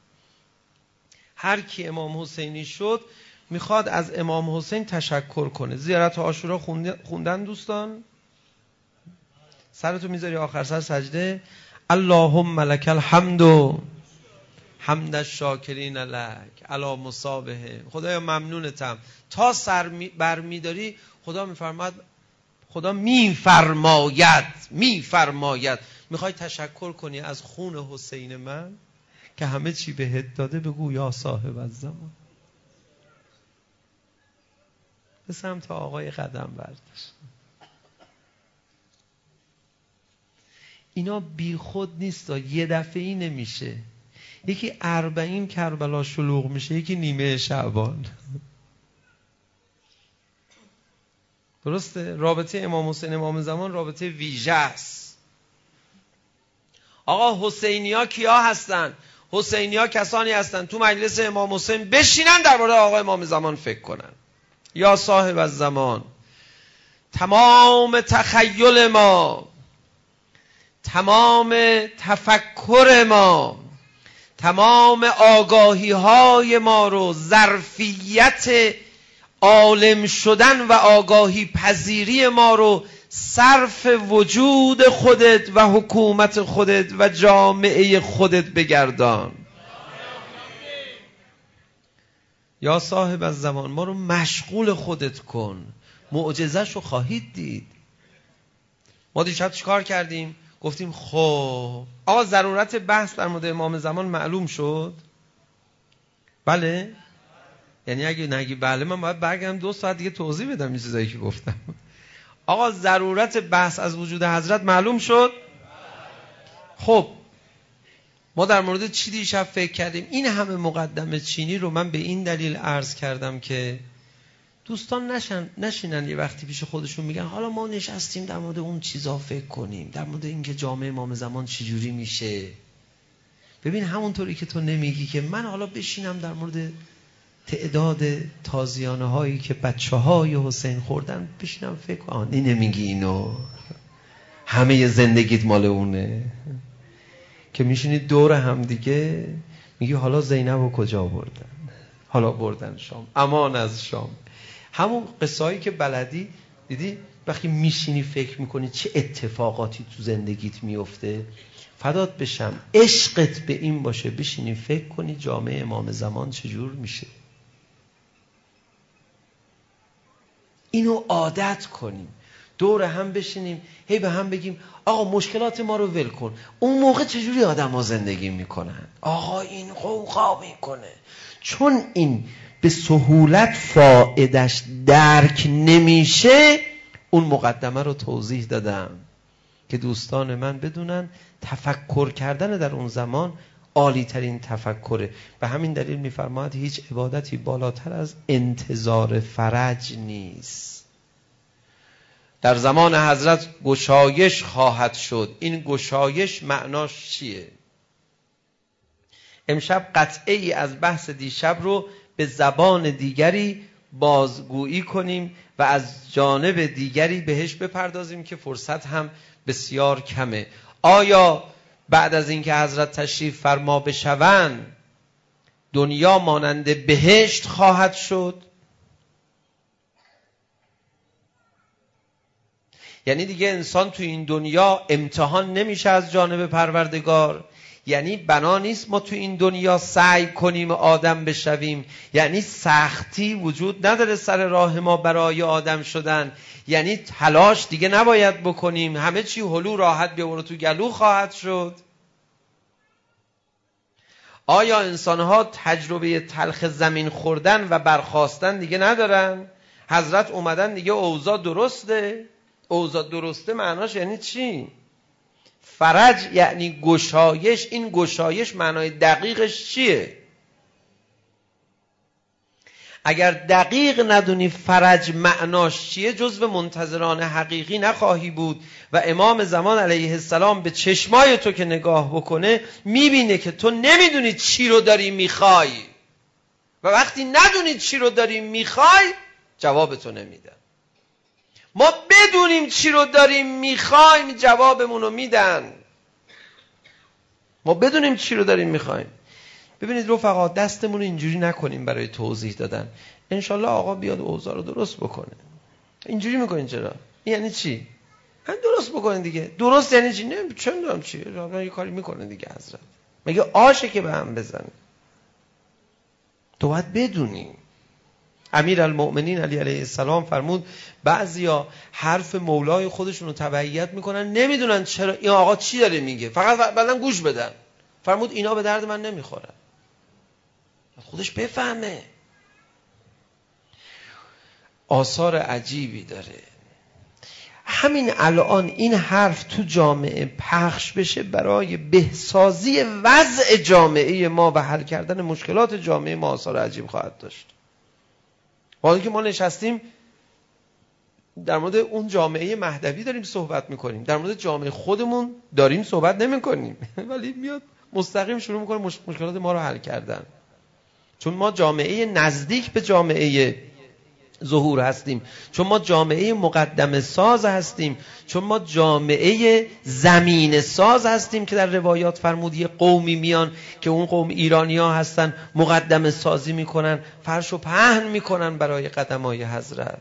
هر کی امام حسینی شد میخواد از امام حسین تشکر کنه. زیارت عاشورا خوندن دوستان؟ سرتو میذاری آخر سر سجده، اللهم لک الحمد حمد الشاکرین لک علی مصابه. خدایا ممنونتم. تا سر برمیداری خدا میفرماید، خدا میفرماید میفرماید میخوای تشکر کنی از خون حسین من که همه چی بهت داده، بگو یا صاحب الزمان. به سمت آقای قدم برداشت. اینا بی خود نیست، یه دفعه‌ای نمیشه. یکی اربعین کربلا شلوغ میشه، یکی نیمه شعبان. درسته؟ رابطه امام حسین امام زمان رابطه ویژه است. آقا حسینی ها کیا هستن؟ حسینی ها کسانی هستن تو مجلس امام حسین بشینن درباره آقا امام زمان فکر کنن. یا صاحب الزمان، تمام تخیل ما، تمام تفکر ما، تمام آگاهی های ما رو، ظرفیت عالم شدن و آگاهی پذیری ما رو صرف وجود خودت و حکومت خودت و جامعه خودت بگردان. یا صاحب الزمان، ما رو مشغول خودت کن، معجزه‌شو خواهید دید. ما دیشب چیکار کردیم؟ گفتیم خب آقا ضرورت بحث در مورد امام زمان معلوم شد؟ بله؟ یعنی اگه نگی بله من باید برگردم دو ساعت دیگه توضیح بدم این چیزایی که گفتم. آقا ضرورت بحث از وجود حضرت معلوم شد؟ خب ما در مورد چی دیشب فکر کردیم؟ این همه مقدمه چینی رو من به این دلیل عرض کردم که دوستان نشن نشینن یه وقتی پیش خودشون میگن حالا ما نشستیم در مورد اون چیزا فکر کنیم، در مورد اینکه جامعه امام زمان چجوری میشه. ببین همونطوری که تو نمیگی که من حالا بشینم در مورد تعداد تازیانه هایی که بچه های حسین خوردن بشینم فکر کنم، این نمیگی اینو، همه زندگیت مال اونه که میشینی دور هم دیگه میگی حالا زینب رو کجا بردن، حالا بردن شام، امان از شام. همون قصه‌ای که بلدی دیدی وقتی میشینی فکر میکنی چه اتفاقاتی تو زندگیت میفته. فدات بشم عشقت به این باشه بشینی فکر کنی جامعه امام زمان چجور میشه، اینو عادت کنیم، دور هم بشینیم هی به هم بگیم آقا مشکلات ما رو ول کن. اون موقع چجوری آدم ها زندگی میکنن؟ آقا این قوقا میکنه، چون این به سهولت فایدش درک نمیشه. اون مقدمه رو توضیح دادم که دوستان من بدونن تفکر کردن در اون زمان عالی ترین تفکره. به همین دلیل میفرماید هیچ عبادتی بالاتر از انتظار فرج نیست. در زمان حضرت گشایش خواهد شد. این گشایش معناش چیه؟ امشب قطعه ای از بحث دیشب رو به زبان دیگری بازگویی کنیم و از جانب دیگری بهش بپردازیم که فرصت هم بسیار کمه. آیا بعد از اینکه حضرت تشریف فرما بشوند دنیا مانند بهشت خواهد شد؟ یعنی دیگه انسان تو این دنیا امتحان نمیشه از جانب پروردگار؟ یعنی بنا نیست ما تو این دنیا سعی کنیم آدم بشویم؟ یعنی سختی وجود نداره سر راه ما برای آدم شدن؟ یعنی تلاش دیگه نباید بکنیم، همه چی هلو راحت بیا برو تو گلو خواهد شد؟ آیا انسان‌ها تجربه تلخ زمین خوردن و برخاستن دیگه ندارن؟ حضرت اومدن دیگه اوضاع درسته؟ اوضاع درسته معناش یعنی چی؟ فرج یعنی گشایش. این گشایش معنای دقیقش چیه؟ اگر دقیق ندونی فرج معناش چیه جزو منتظران حقیقی نخواهی بود و امام زمان علیه السلام به چشمای تو که نگاه بکنه میبینه که تو نمیدونی چی رو داری میخوای و وقتی ندونی چی رو داری میخوای جواب تو نمیده. ما بدونیم چی رو داریم میخوایم جوابمون رو میدن. ما بدونیم چی رو داریم میخوایم. ببینید رفقا دستمون رو اینجوری نکنیم برای توضیح دادن. انشالله آقا بیاد اوضاع رو درست بکنه. اینجوری میکنین چرا؟ یعنی چی؟ هم درست بکنین دیگه. درست یعنی چی؟ نه چه میدونم چی؟ یه کاری میکنه دیگه حضرت. مگه آشه که به هم بزنه؟ تو باید بدونیم. امیرالمؤمنین علی علیه السلام فرمود بعضیا حرف مولای خودشون رو تبعیت میکنن نمیدونن چرا این آقا چی داره میگه، فقط بعدن گوش بدن. فرمود اینا به درد من نمیخورن، خودش بفهمه. آثار عجیبی داره. همین الان این حرف تو جامعه پخش بشه برای بهسازی وضع جامعه ما و حل کردن مشکلات جامعه ما آثار عجیب خواهد داشت. حالا که ما نشستیم در مورد اون جامعه مهدوی داریم صحبت میکنیم، در مورد جامعه خودمون داریم صحبت نمیکنیم ولی میاد مستقیم شروع میکنه مش... مشکلات ما رو حل کردن. چون ما جامعه نزدیک به جامعه ظهور هستیم، چون ما جامعه مقدمه ساز هستیم، چون ما جامعه زمین ساز هستیم که در روایات فرمود یه قومی میان که اون قوم ایرانی ها هستن مقدمه سازی میکنن، فرش و پهن میکنن برای قدمای حضرت.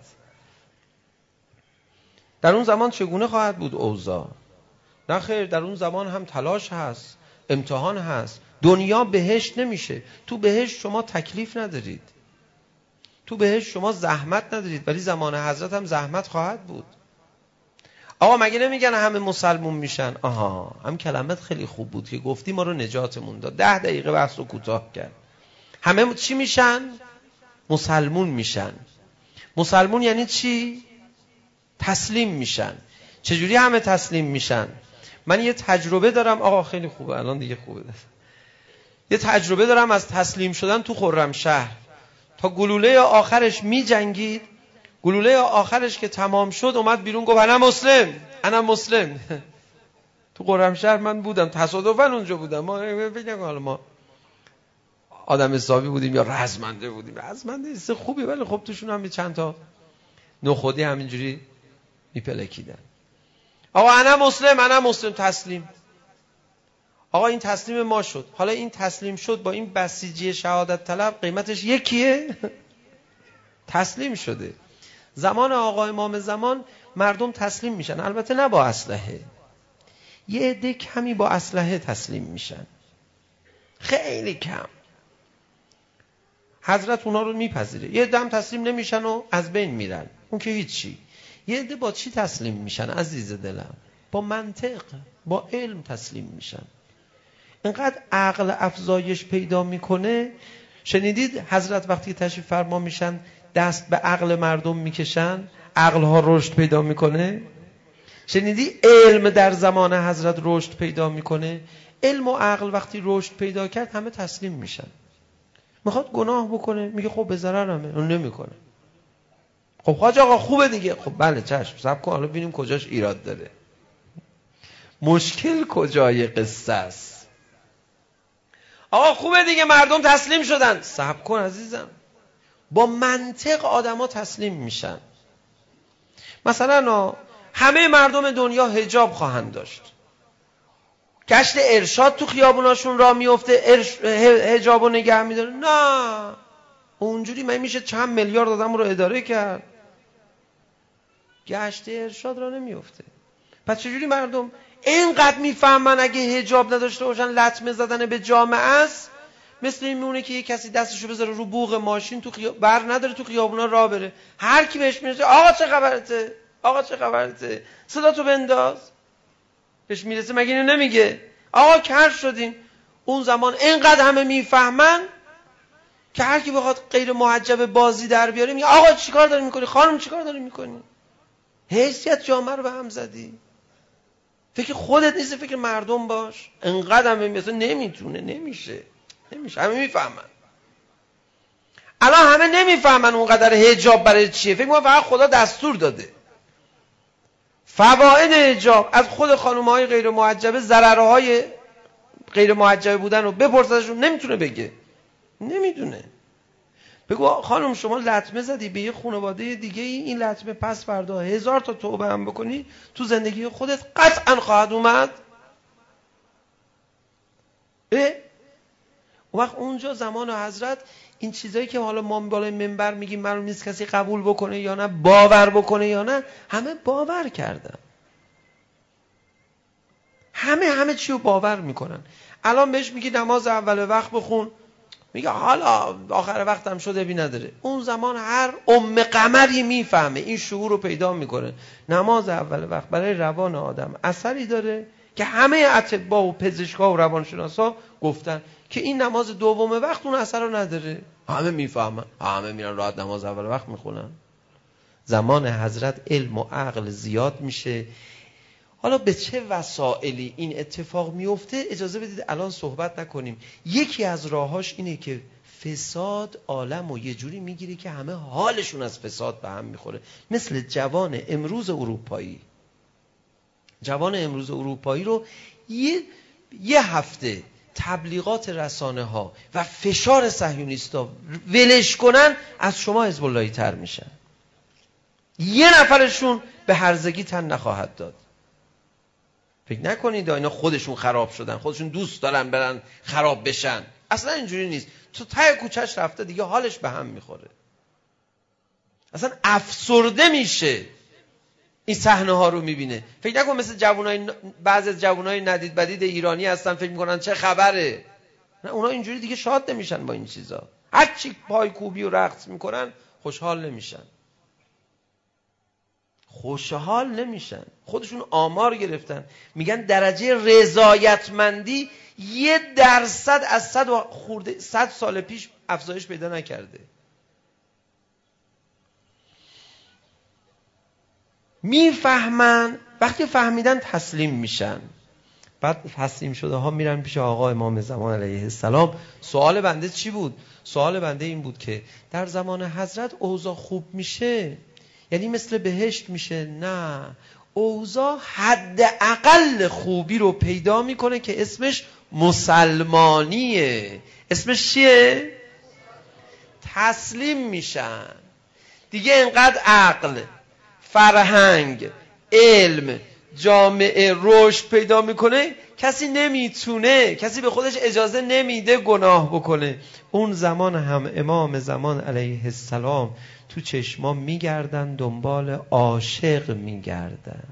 در اون زمان چگونه خواهد بود اوضاع؟ نه خیر، در اون زمان هم تلاش هست، امتحان هست. دنیا بهشت نمیشه. تو بهشت شما تکلیف ندارید، تو بهشت شما زحمت ندارید، ولی زمان حضرت هم زحمت خواهد بود. آقا مگه نمیگن همه مسلمون میشن؟ آها، هم کلمت خیلی خوب بود که گفتی، ما رو نجاتمون داد. ده دقیقه بحث رو کوتاه کرد. همه چی میشن؟ مسلمون میشن. مسلمون یعنی چی؟ تسلیم میشن. چجوری همه تسلیم میشن؟ من یه تجربه دارم آقا، خیلی خوبه الان دیگه خوبه. یه تجربه دارم از تسلیم شدن تو خرمشهر. تا گلوله آخرش می جنگید گلوله آخرش که تمام شد اومد بیرون گفت انا مسلم انا مسلم. تو قرمشهر من بودم، تصادفاً اونجا بودم. ما بگم حالا ما آدم حسابی بودیم یا رزمنده بودیم. رزمنده است خوبی، ولی خب توشون هم چند تا نخودی همینجوری میپلکیدن. آقا انا مسلم انا مسلم، تسلیم. آقا این تسلیم ما شد. حالا این تسلیم شد با این بسیجی شهادت طلب قیمتش یکیه؟ تسلیم شده. زمان آقا امام زمان مردم تسلیم میشن، البته نه با اسلحه. یه عده کمی با اسلحه تسلیم میشن، خیلی کم. حضرت اونا رو میپذیره. یه عده هم تسلیم نمیشن و از بین میرن، اون که هیچی. یه عده با چی تسلیم میشن عزیز دلم؟ با منطق، با علم تسلیم میشن. اینقدر عقل افزایش پیدا میکنه. شنیدید حضرت وقتی تشریف فرما میشن دست به عقل مردم میکشن، عقل ها رشد پیدا میکنه؟ شنیدی علم در زمان حضرت رشد پیدا میکنه؟ علم و عقل وقتی رشد پیدا کرد همه تسلیم میشن. میخواد گناه بکنه میگه خب به ضررمه، اون نمیکنه. خب حاج آقا خوبه دیگه، خب بله چشم صبر کن حالا ببینیم کجاش ایراد داره. مشکل کجای قصه است؟ آقا خوبه دیگه مردم تسلیم شدن، صبر کن عزیزم. با منطق آدما تسلیم میشن. مثلا همه مردم دنیا حجاب خواهند داشت، گشت ارشاد تو خیابوناشون راه میفته، ارش... حجابو نگه میداره. نه اونجوری من میشه چند میلیارد آدم رو اداره کرد؟ گشت ارشاد را نمیفته. پس چجوری مردم اینقدر میفهمن اگه حجاب نداشته باشن لطمه زدن به جامعه است؟ مثل این میمونه که یه کسی دستشو بذاره رو بوق ماشین تو خیاب... بر نداره تو خیابونا راه بره، هر کی بهش میرسه آقا چه خبرته، آقا چه خبرته، صدا تو بنداز. بهش میرسه مگه اینو نمیگه آقا کر شدیم؟ اون زمان اینقدر همه میفهمن که هر کی بخواد غیر محجب بازی در بیاره میگه آقا چیکار داری میکنی، خانم چیکار داری میکنی؟ حیثیت جامعه رو به هم زدی. فکر خودت نیست، فکر مردم باش. اینقدر همه میگه نمیتونه، نمیشه، نمیشه. همه میفهمن. الان همه نمیفهمن اونقدر حجاب برای چیه. فکر میکنن فقط خدا دستور داده. فواید حجاب از خود خانم‌های غیر محجبه، ضررهای غیر محجبه بودن رو بپرسازشون نمیتونه بگه، نمیدونه. بگو خانم شما لطمه زدی به یه خانواده دیگه، این لطمه پس فردا هزار تا توبه هم بکنی تو زندگی خودت قطعا خواهد اومد. اه؟ اون وقت اونجا زمان حضرت این چیزایی که حالا ما بالای منبر میگیم معلوم نیست کسی قبول بکنه یا نه، باور بکنه یا نه، همه باور کردن. همه همه چی رو باور میکنن. الان بهش میگی نماز اول وقت بخون، میگه حالا آخر وقت هم شده بی نداره. اون زمان هر ام قمری میفهمه، این شعور رو پیدا میکنه نماز اول وقت برای روان آدم اثری داره که همه اطباء و پزشکا و روانشناسا گفتن که این نماز دوم وقت اون اثر رو نداره. همه میفهمن، همه میرن راحت نماز اول وقت میخونن. زمان حضرت علم و عقل زیاد میشه. حالا به چه وسائلی این اتفاق میفته اجازه بدید الان صحبت نکنیم. یکی از راهاش اینه که فساد عالم و یه جوری میگیره که همه حالشون از فساد به هم میخوره. مثل جوان امروز اروپایی. جوان امروز اروپایی رو یه, یه هفته تبلیغات رسانه ها و فشار صهیونیستا ولش کنن، از شما حزب اللهی تر میشن. یه نفرشون به هرزگی تن نخواهد داد. فکر نکنید اینا خودشون خراب شدن، خودشون دوست دارن برن خراب بشن. اصلا اینجوری نیست. تو ته کوچه‌اش رفته دیگه حالش به هم میخوره. اصلا افسرده میشه این صحنه ها رو میبینه. فکر نکن مثل جوانای بعضی از جوانای ندید بدید ایرانی هستن فکر میکنن چه خبره. نه اونا اینجوری دیگه شاد نمیشن با این چیزا. هر چی پای کوبی و رقص میکنن خوشحال نمیشن. خوشحال نمیشن. خودشون آمار گرفتن میگن درجه رضایتمندی یه درصد از صد و خورده صد سال پیش افزایش پیدا نکرده. میفهمن، وقتی فهمیدن تسلیم میشن. بعد تسلیم شده ها میرن پیش آقا امام زمان علیه السلام. سوال بنده چی بود؟ سوال بنده این بود که در زمان حضرت اوضاع خوب میشه، یعنی مثل بهشت میشه؟ نه، اوضاع حداقل خوبی رو پیدا میکنه که اسمش مسلمانیه. اسمش چیه؟ تسلیم میشن دیگه. انقدر عقل، فرهنگ، علم، جامعه رشد پیدا میکنه، کسی نمیتونه، کسی به خودش اجازه نمیده گناه بکنه. اون زمان هم امام زمان علیه السلام تو چشما میگردن، دنبال عاشق میگردن.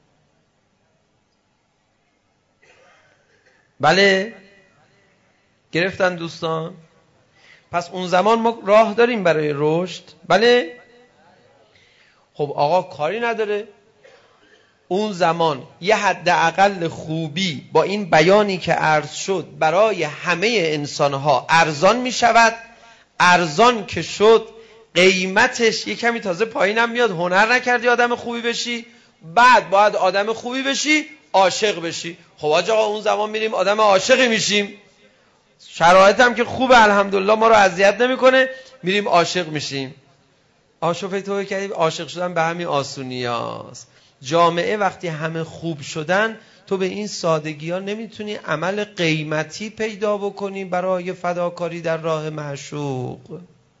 بله گرفتن دوستان؟ پس اون زمان ما راه داریم برای رشد. بله. خب آقا کاری نداره، اون زمان یه حداقل خوبی با این بیانی که عرض شد برای همه انسانها ارزان می شود. ارزان که شد قیمتش یه کمی تازه پایینم میاد. هنر نکردی آدم خوبی بشی، بعد باید آدم خوبی بشی، عاشق بشی. خب آقا اون زمان میریم آدم عاشقی میشیم، شرایط هم که خوبه الحمدلله، ما رو اذیت نمیکنه، میریم عاشق میشیم. عاشق تو کردی، عاشق شدن به همین آسونیاست. جامعه وقتی همه خوب شدن، تو به این سادگی ها نمیتونی عمل قیمتی پیدا بکنی برای فداکاری در راه معشوق.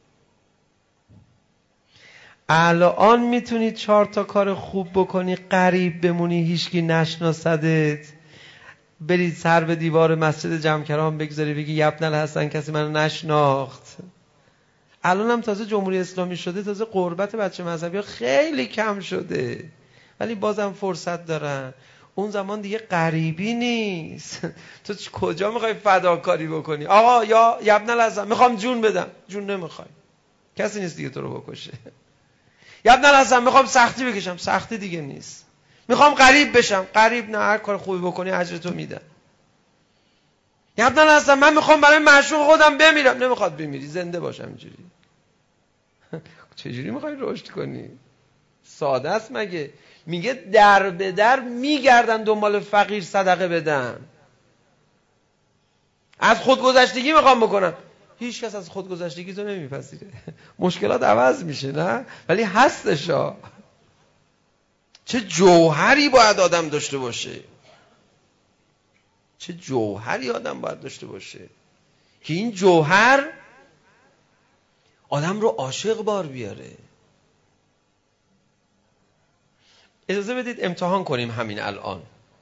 الان میتونی چهار تا کار خوب بکنی، غریب بمونی، هیچکی نشناسدت، بری سر به دیوار مسجد جمکران بگذاری بگی یبن الحسن کسی منو نشناخت. الان هم تازه جمهوری اسلامی شده، تازه قربت بچه مذهبی ها خیلی کم شده، ولی بازم فرصت دارن. اون زمان دیگه غریبی نیست. تو کجا میخوای فداکاری بکنی؟ آقا یا یبن الحسن میخوام جون بدم، جون نمیخوای، کسی نیست دیگه تو رو بکشه. یبن الحسن میخوام سختی بکشم، سختی دیگه نیست. میخوام غریب بشم، غریب نه، هر کار خوبی بکنی اجرتو میدم. یبن الحسن من میخوام برای معشوق خودم بمیرم، نمیخواد بمیری، زنده باشم. اینجوری چجوری میخوای رشد کنی؟ ساده است مگه؟ میگه در به در میگردن دنبال فقیر صدقه بدن. از خودگذشتگی میخوام بکنم، هیچ کس از خودگذشتگی تو نمیپذیره. مشکلات عوض میشه نه، ولی هستشا. چه جوهری باید آدم داشته باشه، چه جوهری آدم باید داشته باشه که این جوهر آدم رو عاشق بار بیاره. اجازه بدید امتحان کنیم همین الان.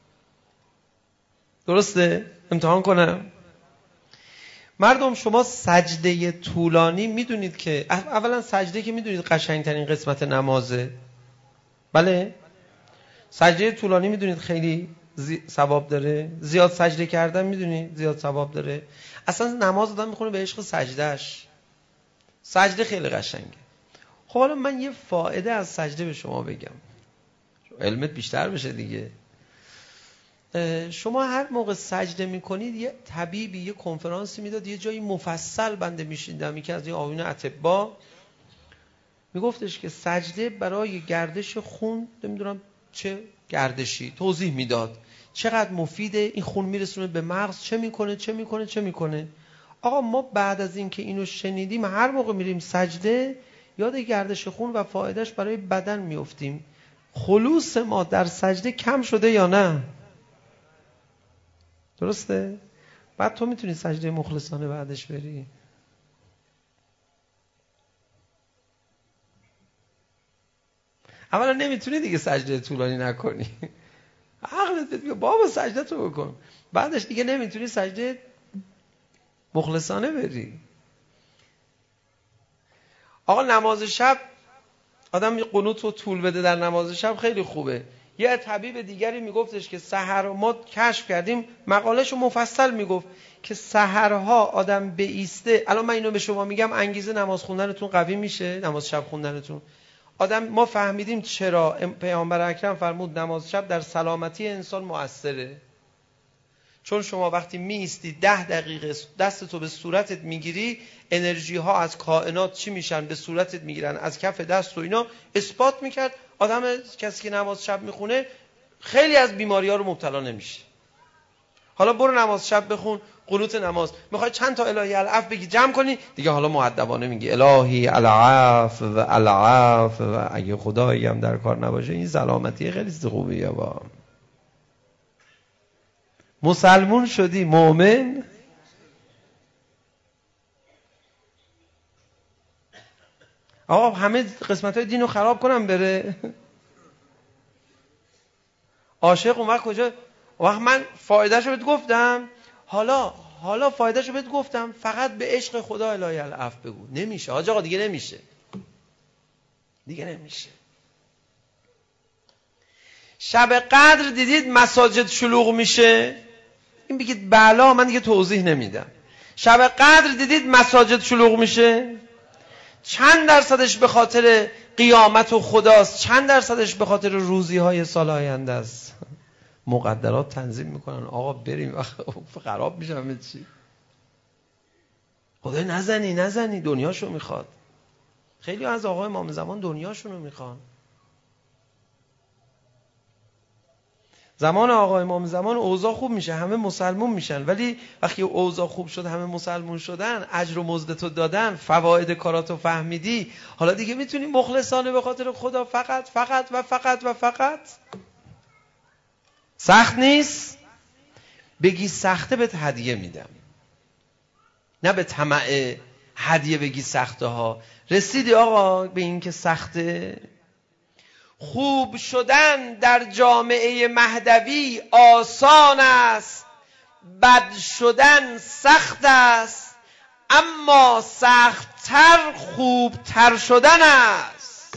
درسته؟ امتحان کنم. مردم شما سجده طولانی میدونید که اولا سجده که میدونید قشنگترین قسمت نمازه. بله؟ سجده طولانی میدونید خیلی زی... ثواب داره. زیاد سجده کردن میدونید زیاد ثواب داره. اصلا نماز آدم میخونه به عشق سجدهش. سجده خیلی قشنگه. خب حالا من یه فایده از سجده به شما بگم، علمت بیشتر بشه دیگه. شما هر موقع سجده میکنید یه طبیبی یه کنفرانسی میداد، یه جایی مفصل بنده میشیندم، یکی از این آقایون اطباء میگفتش که سجده برای گردش خون، نمیدونم چه گردشی، توضیح میداد چقدر مفیده، این خون میرسونه به مغز، چه میکنه چه میکنه چه میکنه. آقا ما بعد از این که اینو شنیدیم هر موقع میریم سجده یاد گردش خون و فایدهش برای بدن میافتیم. خلوص ما در سجده کم شده یا نه؟ درسته؟ بعد تو میتونی سجده مخلصانه بعدش بری. اولا نمیتونی دیگه سجده طولانی نکنی، عقلت بگه بابا سجده تو بکن، بعدش دیگه نمیتونی سجده مخلصانه بری. آقا نماز شب آدم یه قنوت رو طول بده در نماز شب خیلی خوبه. یه طبیب دیگری میگفتش که سحر ما کشف کردیم، مقالهشو مفصل میگفت که سحرها آدم بایسته. الان من اینو به شما میگم انگیزه نماز خوندنتون قوی میشه، نماز شب خوندنتون. آدم ما فهمیدیم چرا پیامبر اکرم فرمود نماز شب در سلامتی انسان مؤثره. چون شما وقتی می ایستی ده دقیقه دستتو به صورتت میگیری، انرژی ها از کائنات چی میشن؟ به صورتت میگیرن، از کف دست و اینا. اثبات میکرد آدم کسی که نماز شب میخونه خیلی از بیماری ها رو مبتلا نمیشه. حالا برو نماز شب بخون، قنوت نماز. میخوای چند تا الهی العفو بگی جمع کنی دیگه، حالا مؤدبانه میگی الهی العفو و العفو و اگه خدایی هم در کار نباشه. این سلامتی خیلی خوبیه. با مسلمون شدی، مؤمن، آقا همه قسمت های دین رو خراب کنم بره؟ عاشق اون وقت کجا؟ اون وقت من فایدهشو بهت گفتم، حالا حالا فایدهشو بهت گفتم، فقط به عشق خدا الهی العفو بگو. نمیشه حاج آقا، دیگه نمیشه، دیگه نمیشه. شب قدر دیدید مساجد شلوغ میشه؟ این بگید بلا، من دیگه توضیح نمیدم. شب قدر دیدید مساجد شلوغ میشه؟ چند درصدش به خاطر قیامت و خداست، چند درصدش به خاطر روزی های سال آینده است. مقدرات تنظیم میکنن آقا بریم، خراب میشه همه چی. خدای نزنی نزنی، دنیاشو میخواد. خیلی از آقای امام زمان دنیاشونو میخوان. زمان آقای امام زمان اوضاع خوب میشه، همه مسلمون میشن، ولی وقتی اوضاع خوب شد همه مسلمون شدن، اجر و مزدتو دادن، فواید کاراتو فهمیدی، حالا دیگه میتونی مخلصانه به خاطر خدا فقط فقط و فقط و فقط. سخت نیست؟ بگی سخته بهت هدیه میدم، نه به طمع هدیه بگی سخته ها. رسیدی آقا به این که سخته؟ خوب شدن در جامعه مهدوی آسان است، بد شدن سخت است، اما سخت‌تر خوبتر شدن است.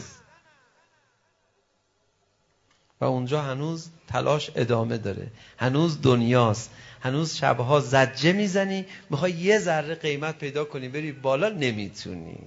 و اونجا هنوز تلاش ادامه داره، هنوز دنیاست، هنوز شبها زجه میزنی، میخوای یه ذره قیمت پیدا کنی بری بالا، نمیتونی.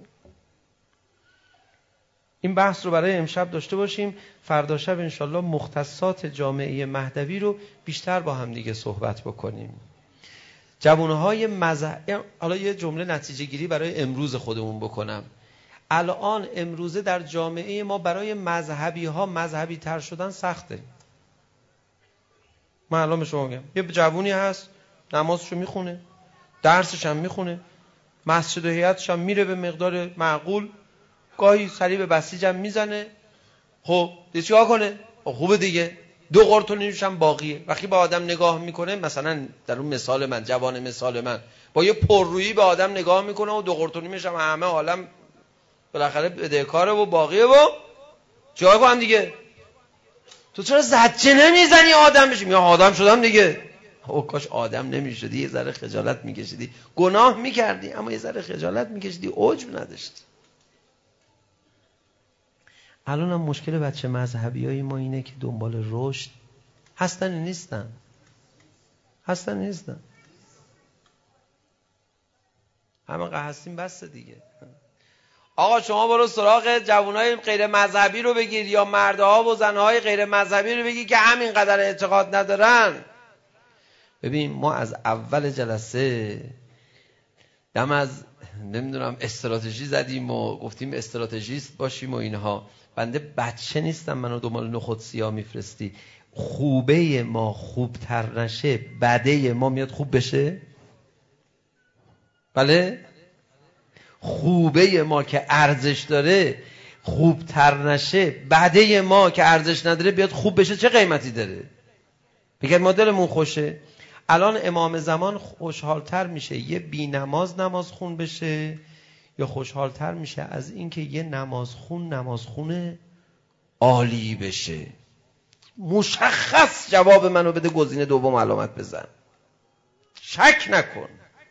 این بحث رو برای امشب داشته باشیم. فردا شب انشالله مختصات جامعه مهدوی رو بیشتر با هم دیگه صحبت بکنیم. جوانهای مذهب، حالا یه جمله نتیجه گیری برای امروز خودمون بکنم. الان امروزه در جامعه ما برای مذهبی ها مذهبی تر شدن سخته. من الان به شما میگم یه جوونی هست نمازشو میخونه، درسش هم میخونه، مسجد و هیئتش هم میره به مقدار معقول، گاهی سری به بسیج هم میزنه. خب دیگه چیکار کنه؟ خوبه دیگه، دو قرتونیش هم باقیه. وقتی به آدم نگاه میکنه، مثلا در اون مثال من، جوان مثال من، با یه پررویی به آدم نگاه میکنه و دو قرتونیش هم همه عالم بالاخره بدهکاره و باقیه و چیکار کنم دیگه؟ تو چرا زجه نمیزنی آدم بشی؟ میگه آدم شدم دیگه. او کاش آدم نمیشدی، یه ذره خجالت میکشیدی، گناه میکردی اما یه ذره خجالت میکشیدی، عجب نداشتی. الان هم مشکل بچه مذهبی های ما اینه که دنبال رشد هستن نیستن، هستن نیستن، همه قه هستیم بسته دیگه. آقا شما برو سراغ جوانای غیر مذهبی رو بگیر یا مردها و زنهای غیر مذهبی رو بگیر که همین قدر اعتقاد ندارن. ببین ما از اول جلسه دم از نمیدونم استراتژی زدیم و گفتیم استراتژیست باشیم و اینها. بنده بچه نیستم منو دنبال نخود سیاه میفرستی. خوبه ما خوبتر نشه، بده ما میاد خوب بشه. بله؟ خوبه ما که ارزش داره خوبتر نشه، بده ما که ارزش نداره بیاد خوب بشه، چه قیمتی داره؟ بگید ما دلمون خوشه. الان امام زمان خوشحالتر میشه یه بی نماز نماز خون بشه یا خوشحالتر میشه از اینکه یه نماز خون نماز خونه عالی بشه؟ مشخص جواب منو بده، گزینه دوم علامت بزن، شک نکن.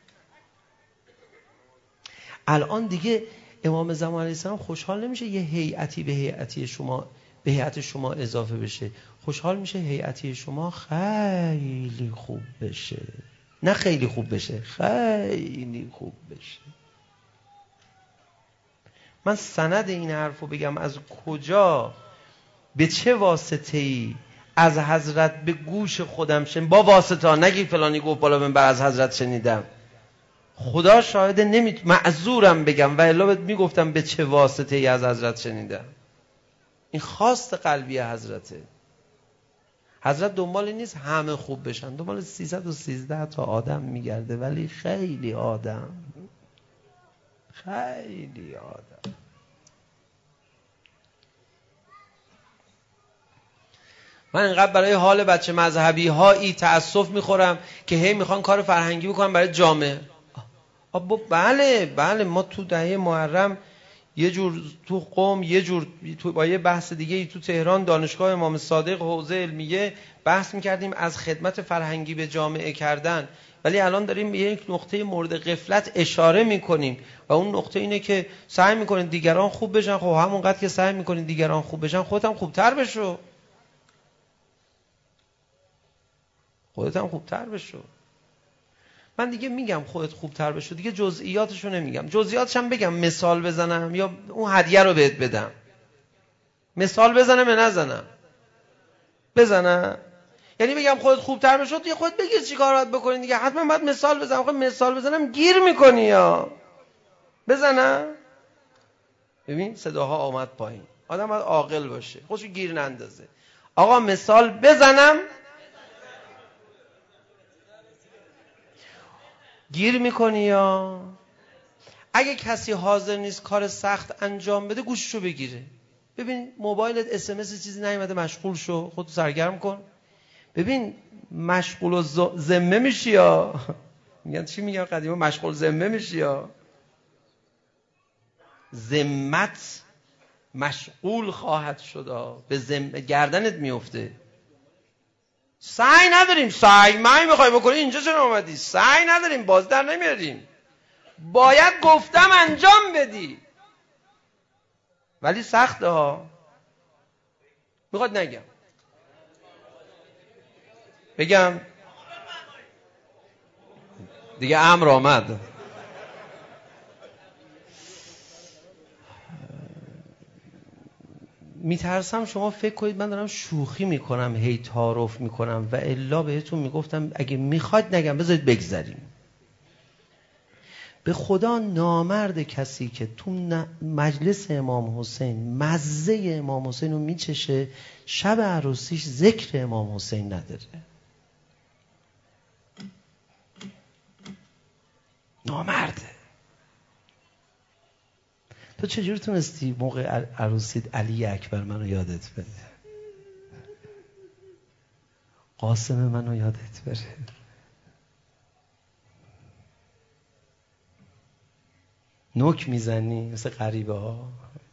الان دیگه امام زمان علیه السلام خوشحال نمیشه یه هیئتی به هیئتی شما به هیئت شما اضافه بشه، خوشحال میشه هیئتی شما خیلی خوب بشه، نه خیلی خوب بشه، خیلی خوب بشه. من سند این حرفو بگم از کجا به چه واسطه‌ای از حضرت به گوش خودم شنیدم، با واسطه ها، نگی فلانی گفت بالا منبر از حضرت شنیدم، خدا شاهده نمیت معذورم بگم و الا بهت میگفتم به چه واسطه ای از حضرت شنیدم. این خواست قلبی حضرته. حضرت دنبال نیست همه خوب بشن، دنبال سیصد و سیزده تا آدم میگرده، ولی خیلی آدم خیلی آدم. من اینقدر برای حال بچه مذهبی هایی تأسف میخورم که هی میخوان کار فرهنگی بکنن برای جامعه. آبا بله بله ما تو دهه محرم یه جور تو قم، یه جور تو با یه بحث دیگه تو تهران دانشگاه امام صادق حوزه علمیه بحث میکردیم از خدمت فرهنگی به جامعه کردن، ولی الان داریم به یک نقطه مورد غفلت اشاره میکنیم و اون نقطه اینه که سعی میکنین دیگران خوب بشن. خب همونقدر که سعی میکنین دیگران خوب بشن خودت هم خوبتر بشو، خودت هم خوبتر بشو. من دیگه میگم خودت خوبتر بشو، دیگه جزئیاتشو نمیگم. جزئیاتش هم بگم مثال بزنم یا اون هدیه رو بهت بدم؟ مثال بزنم یا نزنم؟ بزنم. یعنی بگم خودت خوبتر بشو، دیگه خودت بگیر چی کار باید بکنی دیگه. حتما باید مثال بزنم. خب مثال بزنم گیر میکنی یا بزنم؟ ببین صداها آمد پایین. آدم باید عاقل باشه، خودشو گیر نندازه. آقا مثال بزنم؟ گیر میکنی یا؟ اگه کسی حاضر نیست کار سخت انجام بده گوششو بگیره. ببین موبایلت اس ام اس چیزی نیومده مشغول شو، خودت سرگرم کن. ببین مشغول و ذمه میشی یا میگن چی میگن قدیما، مشغول ذمه میشی یا ذمت مشغول خواهد شد، به ذمه گردنت میفته. سعی نداریم، سعی من میخوای بکنی اینجا چرا اومدی؟ سعی نداریم، باز در نمیاریم. باید گفتم انجام بدی، ولی سخته ها. میخواد نگم بگم دیگه امر آمد. میترسم شما فکر کنید من دارم شوخی میکنم، هی تعارف میکنم، و الا بهتون میگفتم اگه میخواید نگم بذارید بگذریم. به خدا نامرد کسی که تو مجلس امام حسین مزه امام حسین رو میچشه شب عروسیش ذکر امام حسین نداره. نامرده. تو چجور تونستی موقع عروسیت علی اکبر منو یادت بره، قاسم منو یادت بره؟ نوک میزنی مثل غریبه ها.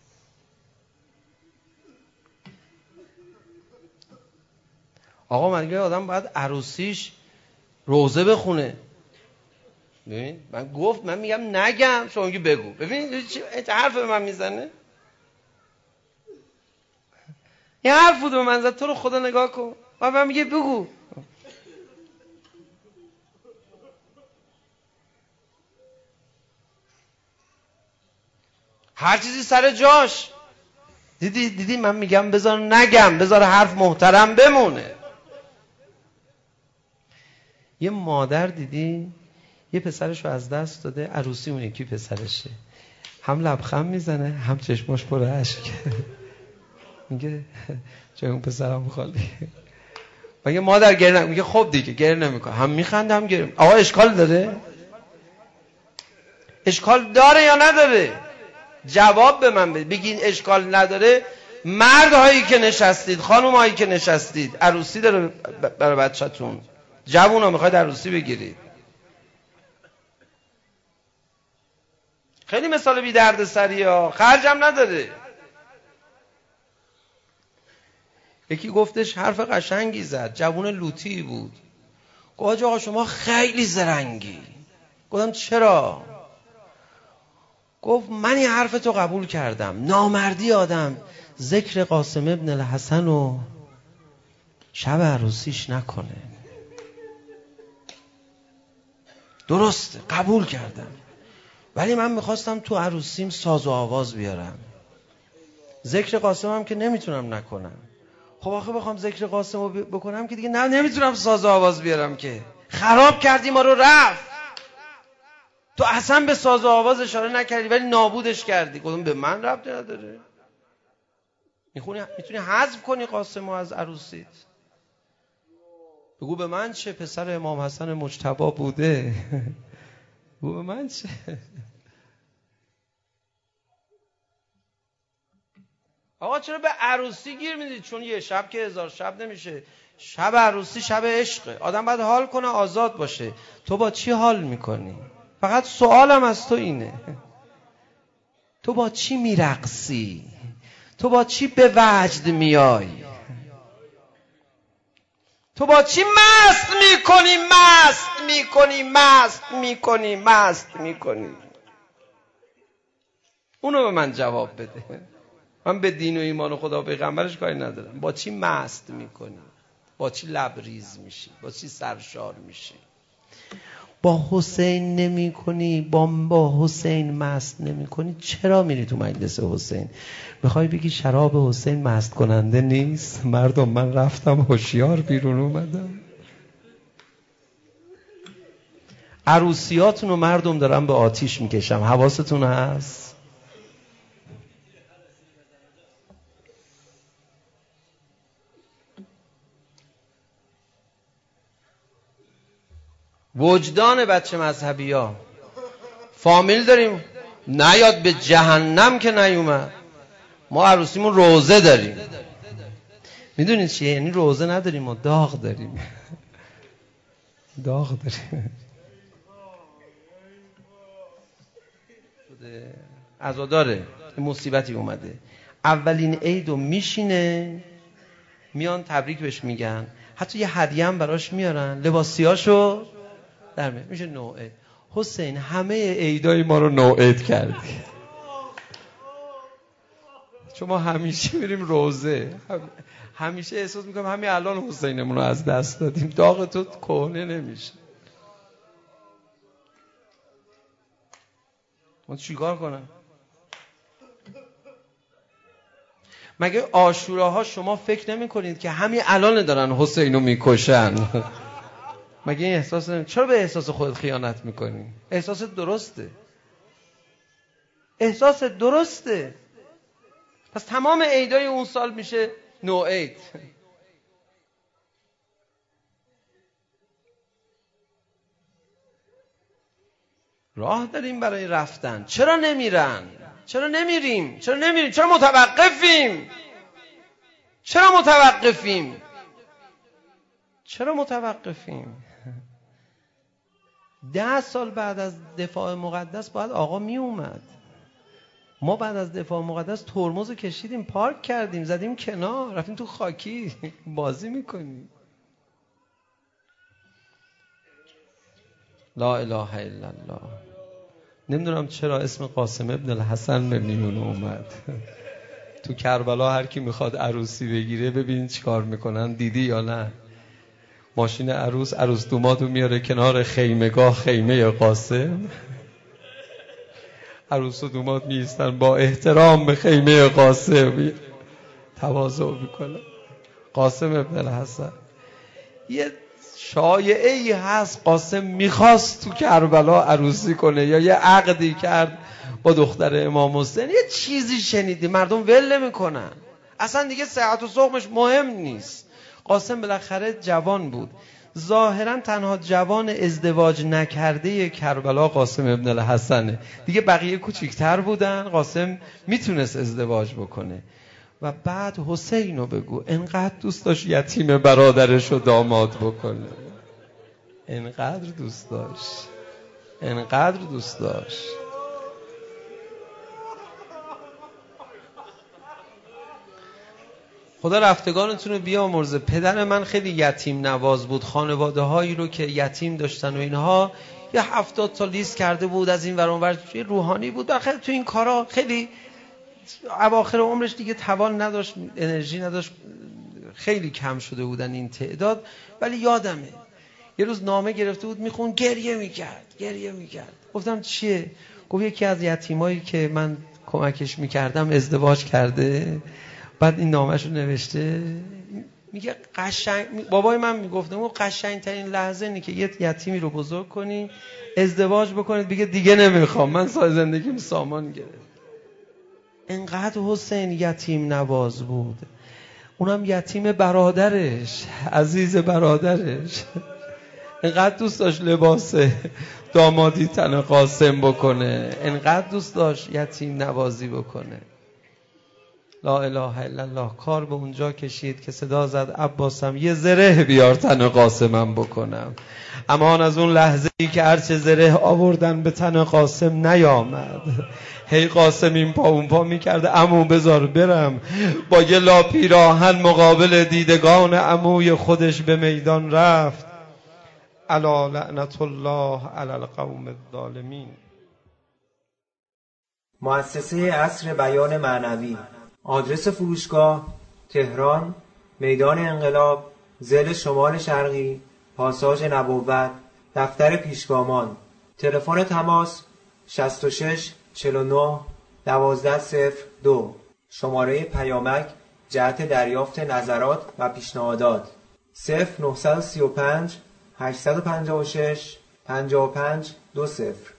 آقا من میگم آدم باید عروسیش روزه بخونه. ببین من گفت من میگم نگم، شما میگی بگو. ببین چه حرف به من میزنه، یه حرف بود به من زد. تو رو خدا نگاه کن و من میگه بگو. هر چیزی سر جاش. دیدی دیدی من میگم بذار نگم، بذار حرف محترم بمونه. یه مادر دیدی یه پسرش رو از دست داده، عروسی اون یکی پسرشه، هم لبخند میزنه هم چشماش پر اشک. میگه جای اون پسرم خالی. میگه مادر گریه نکن. میگه خب دیگه گریه نمیکنه، هم میخنده هم گریه. آقا اشکال داره؟ اشکال داره یا نداره؟ جواب به من بدید. بگین اشکال نداره. مردهایی که نشستید، خانومایی که نشستید، عروسی داره برای بچه‌تون، جوونا میخواید عروسی بگیرید. خیلی مثال بی درد سری ها، خرجم نداره. یکی گفتش حرف قشنگی زد، جوون لوتی بود. گفت آقا شما خیلی زرنگی. گفتم چرا؟ گفت من این حرف تو قبول کردم، نامردی آدم ذکر قاسم ابن الحسن و شب عروسیش نکنه. درسته قبول کردم، ولی من میخواستم تو عروسیم ساز و آواز بیارم. ذکر قاسم هم که نمیتونم نکنم. خب آخه بخوام ذکر قاسم رو بکنم که دیگه نه نمیتونم ساز و آواز بیارم که. خراب کردی ما رو، رفت. تو اصلا به ساز و آواز اشاره نکردی ولی نابودش کردی. گفتم به من ربطی نداره. میخونی میتونی حذف کنی قاسم رو از عروسیت. بگو به من چه، پسر امام حسن مجتبی بوده. بگو به من چه. آقا چرا به عروسی گیر میدید؟ چون یه شب که هزار شب نمیشه. شب عروسی شب عشقه، آدم باید حال کنه، آزاد باشه. تو با چی حال میکنی؟ فقط سوالم از تو اینه، تو با چی میرقصی؟ تو با چی به وجد میای؟ تو با چی مست میکنی مست میکنی مست میکنی مست میکنی؟ اونو به من جواب بده. من به دین و ایمان و خدا و پیغمبرش کاری ندارم. با چی مست میکنی؟ با چی لبریز میشی؟ با چی سرشار میشی؟ با حسین نمی کنی، با با حسین مست نمی کنی، چرا میری تو مجلس حسین؟ میخوای بگی شراب حسین مست کننده نیست؟ مردم من رفتم هوشیار بیرون اومدم. عروسیاتونو مردم دارن به آتیش میکشم، حواستون هست؟ وجدان بچه مذهبی ها. فامیل داریم، نیاد به جهنم که نیومد. ما عروسیمون روزه داریم. میدونید چیه؟ یعنی روزه نداریم، ما داغ داریم. داغ داریم. عزاداره مصیبتی اومده، اولین عیدو میشینه، میان تبریک بهش میگن، حتی یه هدیه هم براش میارن، لباسیاشو در میاد، میشه نوعید. حسین همه عیدای ما رو نوعید کردی. چون ما همیشه میریم روزه، همیشه احساس میکنم همین الان حسینمون رو از دست دادیم، داغ تو کهنه نمیشه. ما چیکار کنم؟ مگه عاشوراها شما فکر نمی کنید که همین الان دارن حسینو میکشن؟ مگه این احساس نمی... چرا به احساس خودت خیانت میکنی؟ احساس درسته، احساس درسته. پس تمام عیدای اون سال میشه نو عید. راه داریم برای رفتن، چرا نمیرن؟ چرا نمیریم؟ چرا نمیریم؟ چرا متوقفیم؟ چرا متوقفیم؟ چرا متوقفیم؟ ده سال بعد از دفاع مقدس باید آقا می اومد. ما بعد از دفاع مقدس ترمز کشیدیم، پارک کردیم، زدیم کنار، رفتیم تو خاکی بازی میکنیم. لا اله الا الله. نمیدونم چرا اسم قاسم ابن الحسن به میون اومد. تو کربلا هر کی میخواد عروسی بگیره ببین چی کار میکنن، دیدی یا نه؟ ماشین عروس عروس دومادو میاره کنار خیمگاه، خیمه قاسم. عروس و دوماد میستن با احترام به خیمه قاسم تواضع میکنن. قاسم ابن الحسن. یه شایعه ای هست قاسم میخواست تو کربلا عروسی کنه یا یه عقدی کرد با دختر امام حسین، یه چیزی شنیدی، مردم ول نمیکنن، اصلا دیگه صحت و سقمش مهم نیست. قاسم بالاخره جوان بود، ظاهرا تنها جوان ازدواج نکرده کربلا قاسم ابن الحسنه، دیگه بقیه کوچیکتر بودن، قاسم میتونست ازدواج بکنه. و بعد حسینو بگو انقدر دوست داشت یتیم برادرشو داماد بکنه، انقدر دوست داشت، انقدر دوست داشت. خدا رفتگانتون رو بیامرزه. پدر من خیلی یتیم نواز بود، خانواده هایی رو که یتیم داشتن و اینها یه هفتاد تا لیست کرده بود از این ور اون ور، روحانی بود، خیلی تو این کارا خیلی اواخر عمرش دیگه توان نداشت، انرژی نداشت، خیلی کم شده بودن این تعداد. ولی یادمه یه روز نامه گرفته بود میخون، گریه میکرد گریه میکرد. گفتم چیه؟ گفت یکی از یتیمایی که من کمکش میکردم ازدواج کرده، بعد این نامه‌شو نوشته، میگه قشنگ، بابای من میگفت اون قشنگ ترین لحظه اینه که یه یتیمی رو بزرگ کنی، ازدواج بکنید، بگه دیگه نمیخوام، من سال زندگیم سامان گرفت. انقدر حسین یتیم نواز بود. اونم یتیم برادرش، عزیز برادرش. اینقدر دوست داشت لباس دامادی تن قاسم بکنه، اینقدر دوست داشت یتیم نوازی بکنه. لا اله الا الله. کار به اونجا کشید که صدا زد عباسم یه زره بیار تن قاسمم بکنم. امان از اون لحظه ای که هرچه زره آوردن به تن قاسم نیامد. هی قاسم این پا اون پا میکرده، عمو بذار برم. با یه لا پیراهن مقابل دیدگان عموی خودش به میدان رفت. الا لعنت الله علی القوم الظالمین. مؤسسه عصر بیان معنوی. آدرس فروشگاه: تهران، میدان انقلاب، ضلع شمال شرقی، پاساژ نبوت، دفتر پیشگامان. تلفن تماس: شصت و شش چهل و نه دوازده صفر دو. شماره پیامک جهت دریافت نظرات و پیشنهادات: صفر نه سه پنج هشت پنج شش پنج پنج دو صفر.